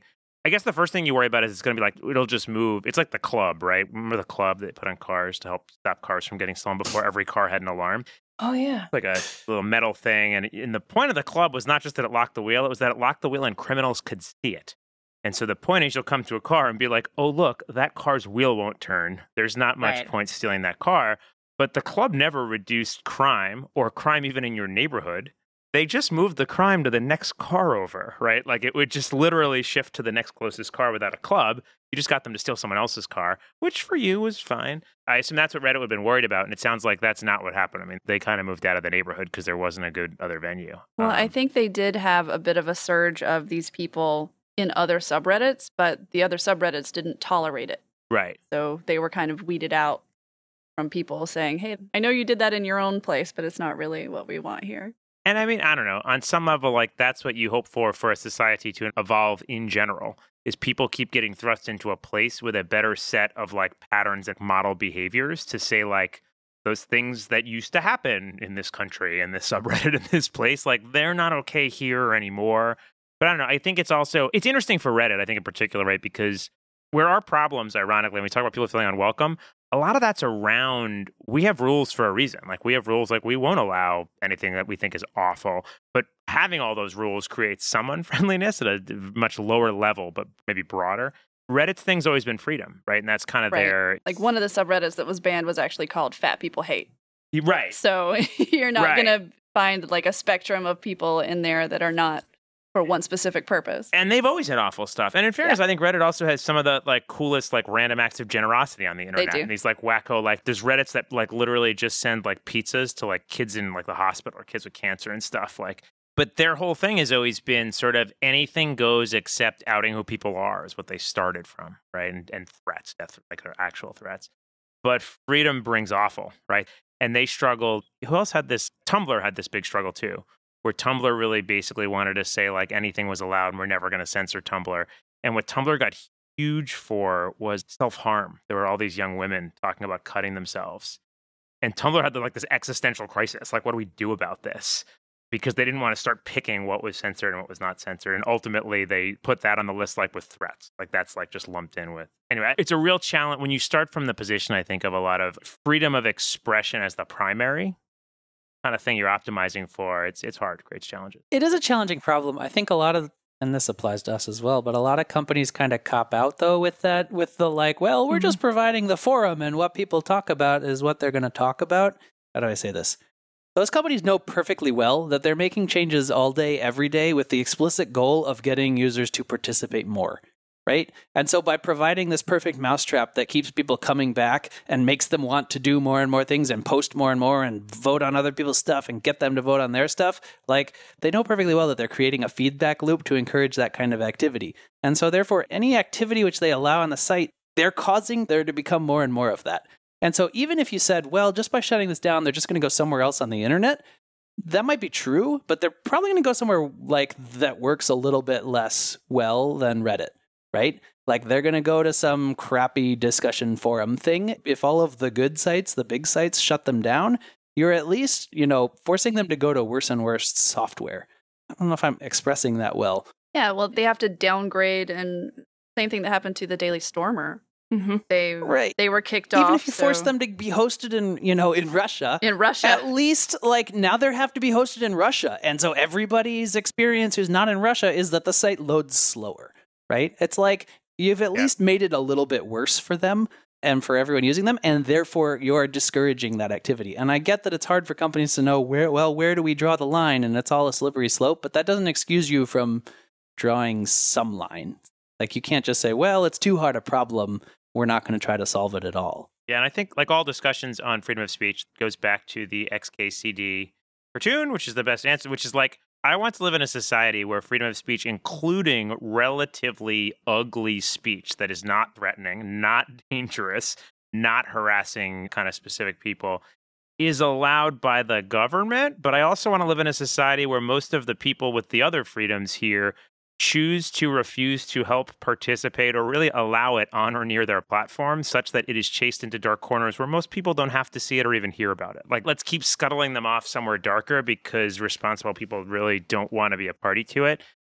I guess the first thing you worry about is it's going to be like, it'll just move. It's like the club, right? Remember the club that they put on cars to help stop cars from getting stolen before every car had an alarm? Oh, yeah. Like a little metal thing. And, and the point of the club was not just that it locked the wheel, it was that it locked the wheel and criminals could see it. And so the point is you'll come to a car and be like, oh, look, that car's wheel won't turn. There's not much Right. point stealing that car. But the club never reduced crime or crime even in your neighborhood. They just moved the crime to the next car over, right? Like it would just literally shift to the next closest car without a club. You just got them to steal someone else's car, which for you was fine. I assume that's what Reddit would have been worried about. And it sounds like that's not what happened. I mean, they kind of moved out of the neighborhood because there wasn't a good other venue. Well, I Um, think they did have a bit of a surge of these people in other subreddits, but the other subreddits didn't tolerate it. Right. So they were kind of weeded out from people saying, hey, I know you did that in your own place, but it's not really what we want here. And I mean, I don't know, on some level, like that's what you hope for for a society to evolve in general, is people keep getting thrust into a place with a better set of like patterns and model behaviors to say like those things that used to happen in this country and this subreddit in this place, like they're not okay here anymore. But I don't know, I think it's also, it's interesting for Reddit, I think in particular, right? Because where our problems, ironically, when we talk about people feeling unwelcome, a lot of that's around, we have rules for a reason. Like we have rules like we won't allow anything that we think is awful. But having all those rules creates some unfriendliness at a much lower level, but maybe broader. Reddit's thing's always been freedom, right? And that's kind of Right. their... Like one of the subreddits that was banned was actually called Fat People Hate. Right. So you're not Right. going to find like a spectrum of people in there that are not for one specific purpose. And they've always had awful stuff. And in fairness, Yeah. I think Reddit also has some of the like coolest like random acts of generosity on the internet. do. And these like wacko like there's Reddits that like literally just send like pizzas to like kids in like the hospital or kids with cancer and stuff. Like, but their whole thing has always been sort of anything goes except outing who people are is what they started from, right? And and threats, death, like their actual threats. But freedom brings awful, right? And they struggled. Who else had this? Tumblr had this big struggle too, where Tumblr really basically wanted to say like anything was allowed and we're never going to censor Tumblr. And what Tumblr got huge for was self-harm. There were all these young women talking about cutting themselves. And Tumblr had like this existential crisis. Like, what do we do about this? Because they didn't want to start picking what was censored and what was not censored. And ultimately they put that on the list like with threats. Like that's like just lumped in with. Anyway, it's a real challenge when you start from the position, I think, of a lot of freedom of expression as the primary kind of thing you're optimizing for. It's it's hard, creates challenges. It is a challenging problem. I think a lot of, and this applies to us as well, but a lot of companies kind of cop out though with that, with the like, well, we're Mhm. just providing the forum and what people talk about is what they're going to talk about. How do I say this? Those companies know perfectly well that they're making changes all day, every day with the explicit goal of getting users to participate more, right? And so by providing this perfect mousetrap that keeps people coming back and makes them want to do more and more things and post more and more and vote on other people's stuff and get them to vote on their stuff, like they know perfectly well that they're creating a feedback loop to encourage that kind of activity. And so therefore, any activity which they allow on the site, they're causing there to become more and more of that. And so even if you said, well, just by shutting this down, they're just going to go somewhere else on the internet, that might be true, but they're probably going to go somewhere like that works a little bit less well than Reddit, right? Like they're going to go to some crappy discussion forum thing. If all of the good sites, the big sites, shut them down, you're at least, you know, forcing them to go to worse and worse software. I don't know if I'm expressing that well. Yeah, well, they have to downgrade, and same thing that happened to the Daily Stormer. Mm-hmm. They Right. they were kicked Even off. if you force so- them to be hosted in, you know, in Russia, in Russia. at least like now they have to be hosted in Russia. And so everybody's experience who's not in Russia is that the site loads slower, right? It's like you've at Yeah. least made it a little bit worse for them and for everyone using them, and therefore you're discouraging that activity. And I get that it's hard for companies to know where, well, where do we draw the line? And it's all a slippery slope, but that doesn't excuse you from drawing some line. Like you can't just say, well, it's too hard a problem, we're not going to try to solve it at all. Yeah, and I think like all discussions on freedom of speech goes back to the X K C D cartoon, which is the best answer, which is like, I want to live in a society where freedom of speech, including relatively ugly speech that is not threatening, not dangerous, not harassing kind of specific people, is allowed by the government. But I also want to live in a society where most of the people with the other freedoms here choose to refuse to help participate or really allow it on or near their platform, such that it is chased into dark corners where most people don't have to see it or even hear about it. Like, let's keep scuttling them off somewhere darker because responsible people really don't want to be a party to it.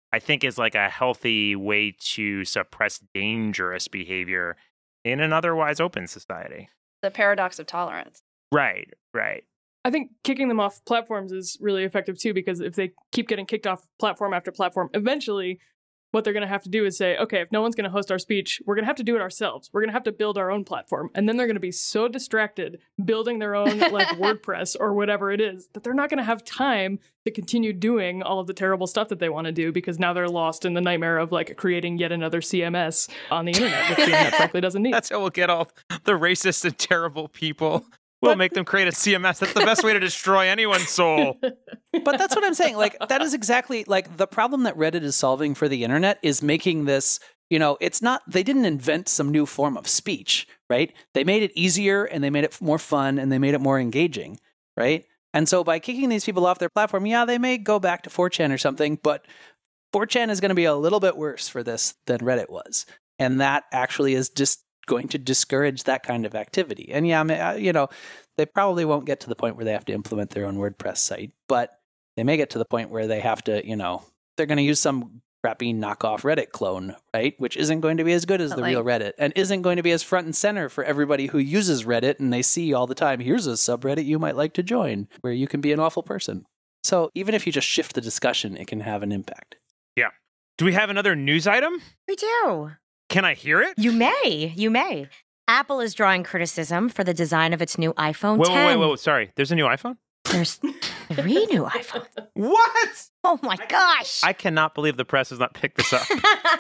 I think is like a healthy way to suppress dangerous behavior in an otherwise open society. The paradox of tolerance. Right, right. I think kicking them off platforms is really effective too, because if they keep getting kicked off platform after platform, eventually what they're going to have to do is say, okay, if no one's going to host our speech, we're going to have to do it ourselves. We're going to have to build our own platform. And then they're going to be so distracted building their own like WordPress or whatever it is that they're not going to have time to continue doing all of the terrible stuff that they want to do, because now they're lost in the nightmare of like creating yet another C M S on the internet, which the internet frankly doesn't need. That's how we'll get all the racist and terrible people. We'll make them create a C M S. That's the best way to destroy anyone's soul. But that's what I'm saying. Like, that is exactly like the problem that Reddit is solving for the internet is making this, you know, it's not, they didn't invent some new form of speech, right? They made it easier and they made it more fun and they made it more engaging, right? And so by kicking these people off their platform, yeah, they may go back to four chan or something, but four chan is going to be a little bit worse for this than Reddit was. And that actually is just going to discourage that kind of activity. And yeah, I mean, you know, they probably won't get to the point where they have to implement their own WordPress site, but they may get to the point where they have to, you know, they're going to use some crappy knockoff Reddit clone, right? Which isn't going to be as good as the real Reddit and isn't going to be as front and center for everybody who uses Reddit and they see all the time, here's a subreddit you might like to join where you can be an awful person. So even if you just shift the discussion, it can have an impact. Yeah. Do we have another news item? We do. Can I hear it? You may. You may. Apple is drawing criticism for the design of its new iPhone wait, ten. Wait, wait, wait. Sorry. There's a new iPhone? There's three new iPhones. What? Oh my gosh. I cannot believe the press has not picked this up.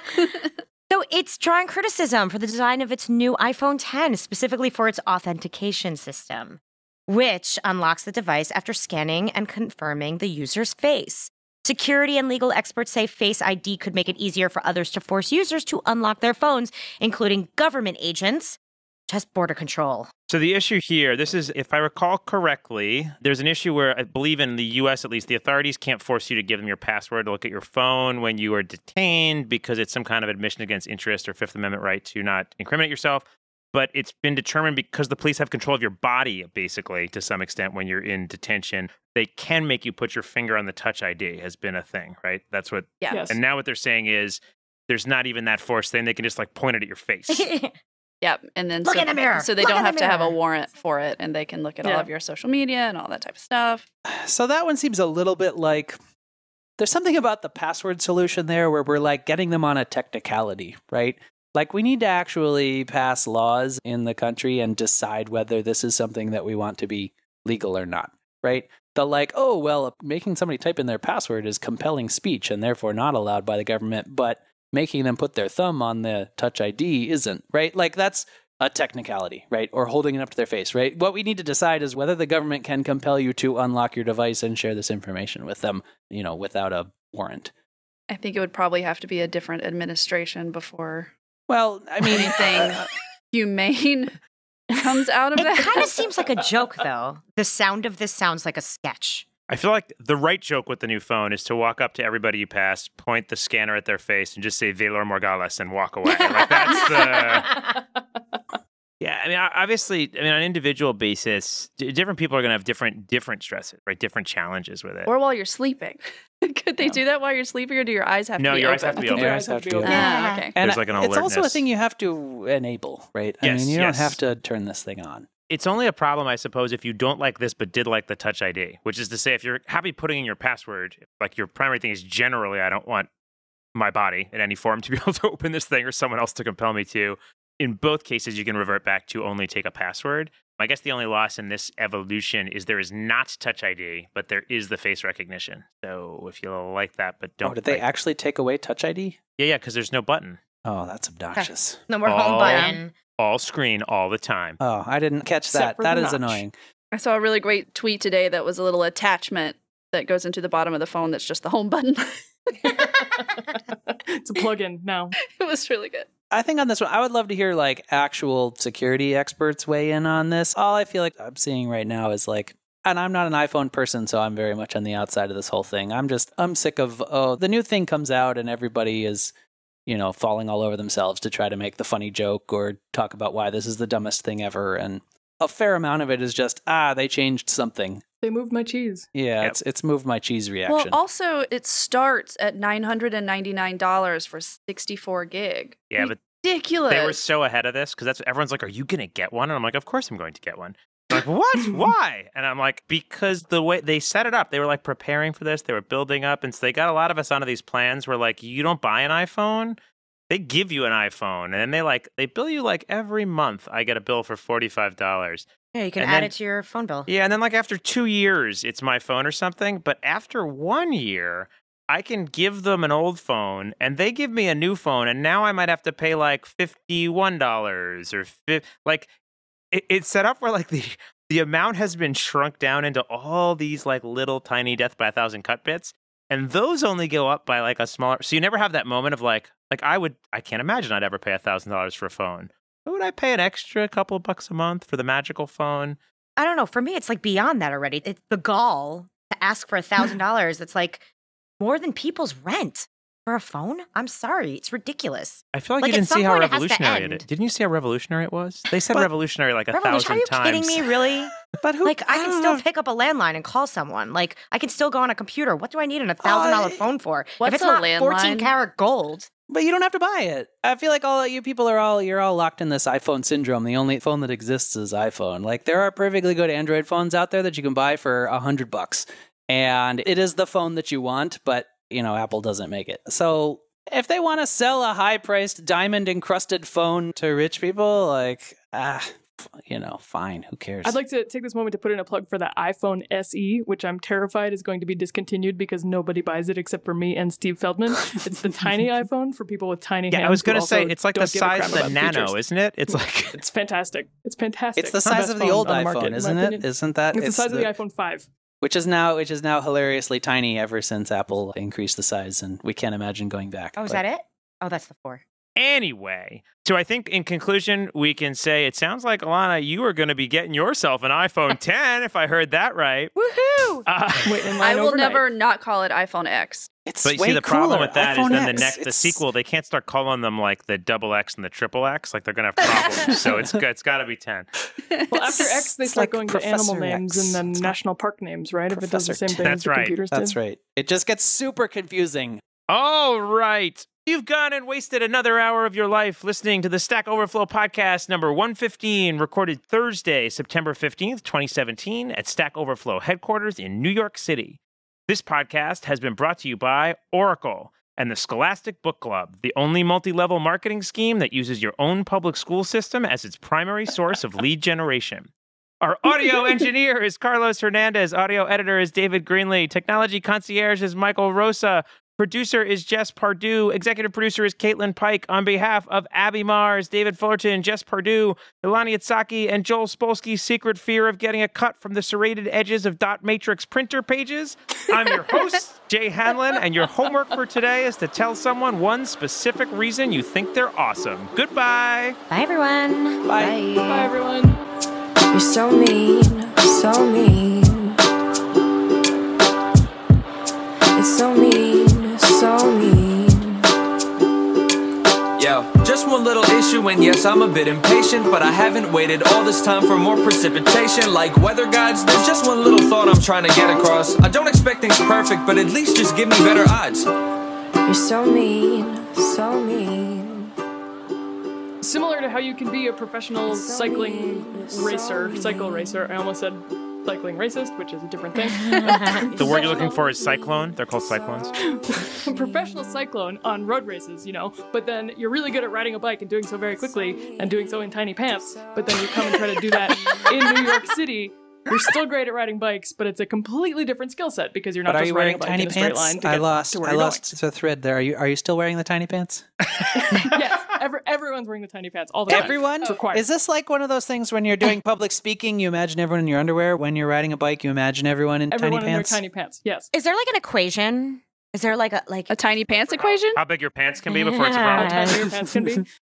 So it's drawing criticism for the design of its new iPhone ten, specifically for its authentication system, which unlocks the device after scanning and confirming the user's face. Security and legal experts say Face I D could make it easier for others to force users to unlock their phones, including government agents, just border control. So the issue here, this is, if I recall correctly, there's an issue where I believe in the U S at least, the authorities can't force you to give them your password to look at your phone when you are detained because it's some kind of admission against interest or Fifth Amendment right to not incriminate yourself. But it's been determined because the police have control of your body, basically, to some extent when you're in detention. They can make you put your finger on the Touch I D has been a thing, right? That's what. Yeah. Yes. And now what they're saying is there's not even that force thing. They can just like point it at your face. Yep. And then Look so, in the mirror. so they Look don't in the have to have a mirror. warrant for it, and they can look at all Yeah. of your social media and all that type of stuff. So that one seems a little bit like there's something about the password solution there where we're like getting them on a technicality, right? Like we need to actually pass laws in the country and decide whether this is something that we want to be legal or not, right? The like, oh, well, making somebody type in their password is compelling speech and therefore not allowed by the government, but making them put their thumb on the Touch I D isn't, right? Like that's a technicality, right? Or holding it up to their face, right? What we need to decide is whether the government can compel you to unlock your device and share this information with them, you know, without a warrant. I think it would probably have to be a different administration before Well, I mean, anything humane comes out of It that. kind of seems like a joke, though. The sound of this sounds like a sketch. I feel like the right joke with the new phone is to walk up to everybody you pass, point the scanner at their face, and just say Valor Morgales and walk away. Like that's the. Yeah, I mean, obviously, I mean, on an individual basis, d- different people are going to have different different stresses, right? Different challenges with it. Or while you're sleeping. Could they Yeah. do that while you're sleeping, or do your eyes have No, to be your open? eyes have to be I think open. your Yeah, eyes have to be yeah. open. Ah, Yeah. okay. and There's like an it's also a alertness. thing you have to enable, right? I Yes, mean, you don't yes. have to turn this thing on. It's only a problem, I suppose, if you don't like this but did like the Touch I D, which is to say, if you're happy putting in your password, like your primary thing is generally, I don't want my body in any form to be able to open this thing or someone else to compel me to. In both cases, you can revert back to only take a password. I guess the only loss in this evolution is there is not Touch I D, but there is the face recognition. So if you like that, but don't. Oh, did they like- actually take away Touch I D? Yeah, yeah, because there's no button. Oh, that's obnoxious. No more Oh. home button. All screen all the time. Oh, I didn't catch Except that. for That the is notch. annoying. I saw a really great tweet today that was a little attachment that goes into the bottom of the phone that's just the home button. It's a plug-in now. It was really good. I think on this one, I would love to hear like actual security experts weigh in on this. All I feel like I'm seeing right now is like, and I'm not an iPhone person, so I'm very much on the outside of this whole thing. I'm just, I'm sick of, oh, the new thing comes out and everybody is, you know, falling all over themselves to try to make the funny joke or talk about why this is the dumbest thing ever. And a fair amount of it is just, ah, they changed something. They moved my cheese. Yeah, Yep. it's it's moved my cheese Well, reaction. also it starts at nine hundred ninety-nine dollars for sixty-four gig. Yeah, but Ridiculous. they were so ahead of this because that's everyone's like, "Are you gonna get one?" And I'm like, "Of course I'm going to get one." They're like, what? Why? And I'm like, because the way they set it up, they were like preparing for this. They were building up, and so they got a lot of us onto these plans where like you don't buy an iPhone. They give you an iPhone, and then they like they bill you like every month. I get a bill for forty-five dollars. Yeah, you can And add then- it to your phone bill. Yeah, and then like after two years, it's my phone or something. But after one year, I can give them an old phone, and they give me a new phone, and now I might have to pay like fifty-one dollars or fi- like it, it's set up where like the the amount has been shrunk down into all these like little tiny death by a thousand cut bits. And those only go up by like a smaller. So you never have that moment of like, like I would, I can't imagine I'd ever pay a thousand dollars for a phone. But would I pay an extra couple of bucks a month for the magical phone? I don't know. For me, it's like beyond that already. It's the gall to ask for a thousand dollars. It's like more than people's rent for a phone. I'm sorry, it's ridiculous. I feel like, Like, you at didn't some see how point it has to revolutionary it end. is. Didn't you see how revolutionary it was? They said But- revolutionary like a Revolution? thousand Are you times. kidding me? Really? But who? Like I can don't still know. pick up a landline and call someone. Like I can still go on a computer. What do I need a thousand dollar Uh, phone for? what's if it's a not landline? fourteen karat gold. But you don't have to buy it. I feel like all you people are all you're all locked in this iPhone syndrome. The only phone that exists is iPhone. Like there are perfectly good Android phones out there that you can buy for a hundred bucks, and it is the phone that you want. But you know, Apple doesn't make it. So if they want to sell a high-priced diamond encrusted phone to rich people, like ah, you know, fine. Who cares? I'd like to take this moment to put in a plug for the iPhone S E, which I'm terrified is going to be discontinued because nobody buys it except for me and Steve Feldman. It's the tiny iPhone for people with tiny hands. Yeah, I was who going to say also it's like the don't give a size crap of the about Nano, features. isn't it? It's like It's fantastic. It's fantastic. it's the It's size best of the phone old on the market, iPhone, in my isn't opinion. it? Isn't that? It's, the size of the iPhone five. Which is now, which is now hilariously tiny ever since Apple increased the size, and we can't imagine going back. Oh, is But- that it? Oh, that's the four. anyway. So I think in conclusion, we can say it sounds like Alana, you are going to be getting yourself an iPhone ten, if I heard that right. Woohoo! Uh, Wait in I line will overnight. never not call it iPhone X. It's But you way see, the problem cooler. with that is iPhone then the X, next, the it's- sequel, they can't start calling them like the double X and the triple X. Like they're gonna have problems. so it's good. It's got to be ten. Well, after X, they It's start like going to animal Professor names X. and then It's like national park names, right? If it does the Professor same thing That's as the right. computers That's did. right. It just gets super confusing. All right. You've gone and wasted another hour of your life listening to the Stack Overflow podcast number one fifteen, recorded Thursday, September fifteenth, twenty seventeen, at Stack Overflow headquarters in New York City. This podcast has been brought to you by Oracle and the Scholastic Book Club, the only multi-level marketing scheme that uses your own public school system as its primary source of lead generation. Our audio engineer is Carlos Hernandez. Audio editor is David Greenlee. Technology concierge is Michael Rosa. Producer is Jess Pardue. Executive producer is Caitlin Pike. On behalf of Abby Mars, David Fullerton, Jess Pardue, Ilani Itzaki, and Joel Spolsky's secret fear of getting a cut from the serrated edges of dot matrix printer pages, I'm your host, Jay Hanlon, and your homework for today is to tell someone one specific reason you think they're awesome. Goodbye. Bye, everyone. Bye. Bye, everyone. You're so mean, so mean. It's so mean, so mean. Yo, just one little issue, and yes, I'm a bit impatient, but I haven't waited all this time for more precipitation. Like weather gods, there's just one little thought I'm trying to get across. I don't expect things perfect, but at least just give me better odds. You're so mean, so mean. Similar to how you can be a professional So cycling mean, so racer, mean. cycle racer. I almost said cycling racist, which is a different thing. The word you're looking for is cyclone. They're called cyclones. A professional cyclone on road races, you know, but then you're really good at riding a bike and doing so very quickly and doing so in tiny pants, but then you come and try to do that in New York City. You're still great at riding bikes, but it's a completely different skill set because you're not But are just you riding wearing a bike tiny in a straight pants? line to I get lost. to where I you're lost the thread there. Are you? Are you still wearing the tiny pants? going. Yes, every, everyone's wearing the tiny pants all the time. Everyone? It's required. Is this like one of those things when you're doing public speaking, you imagine everyone in your underwear? When you're riding a bike, you imagine everyone in Everyone tiny in pants? their tiny pants. Yes. Is there like an equation? Is there like a like A tiny pants equation? How big your pants can be before it's a How problem. tiny your pants can be.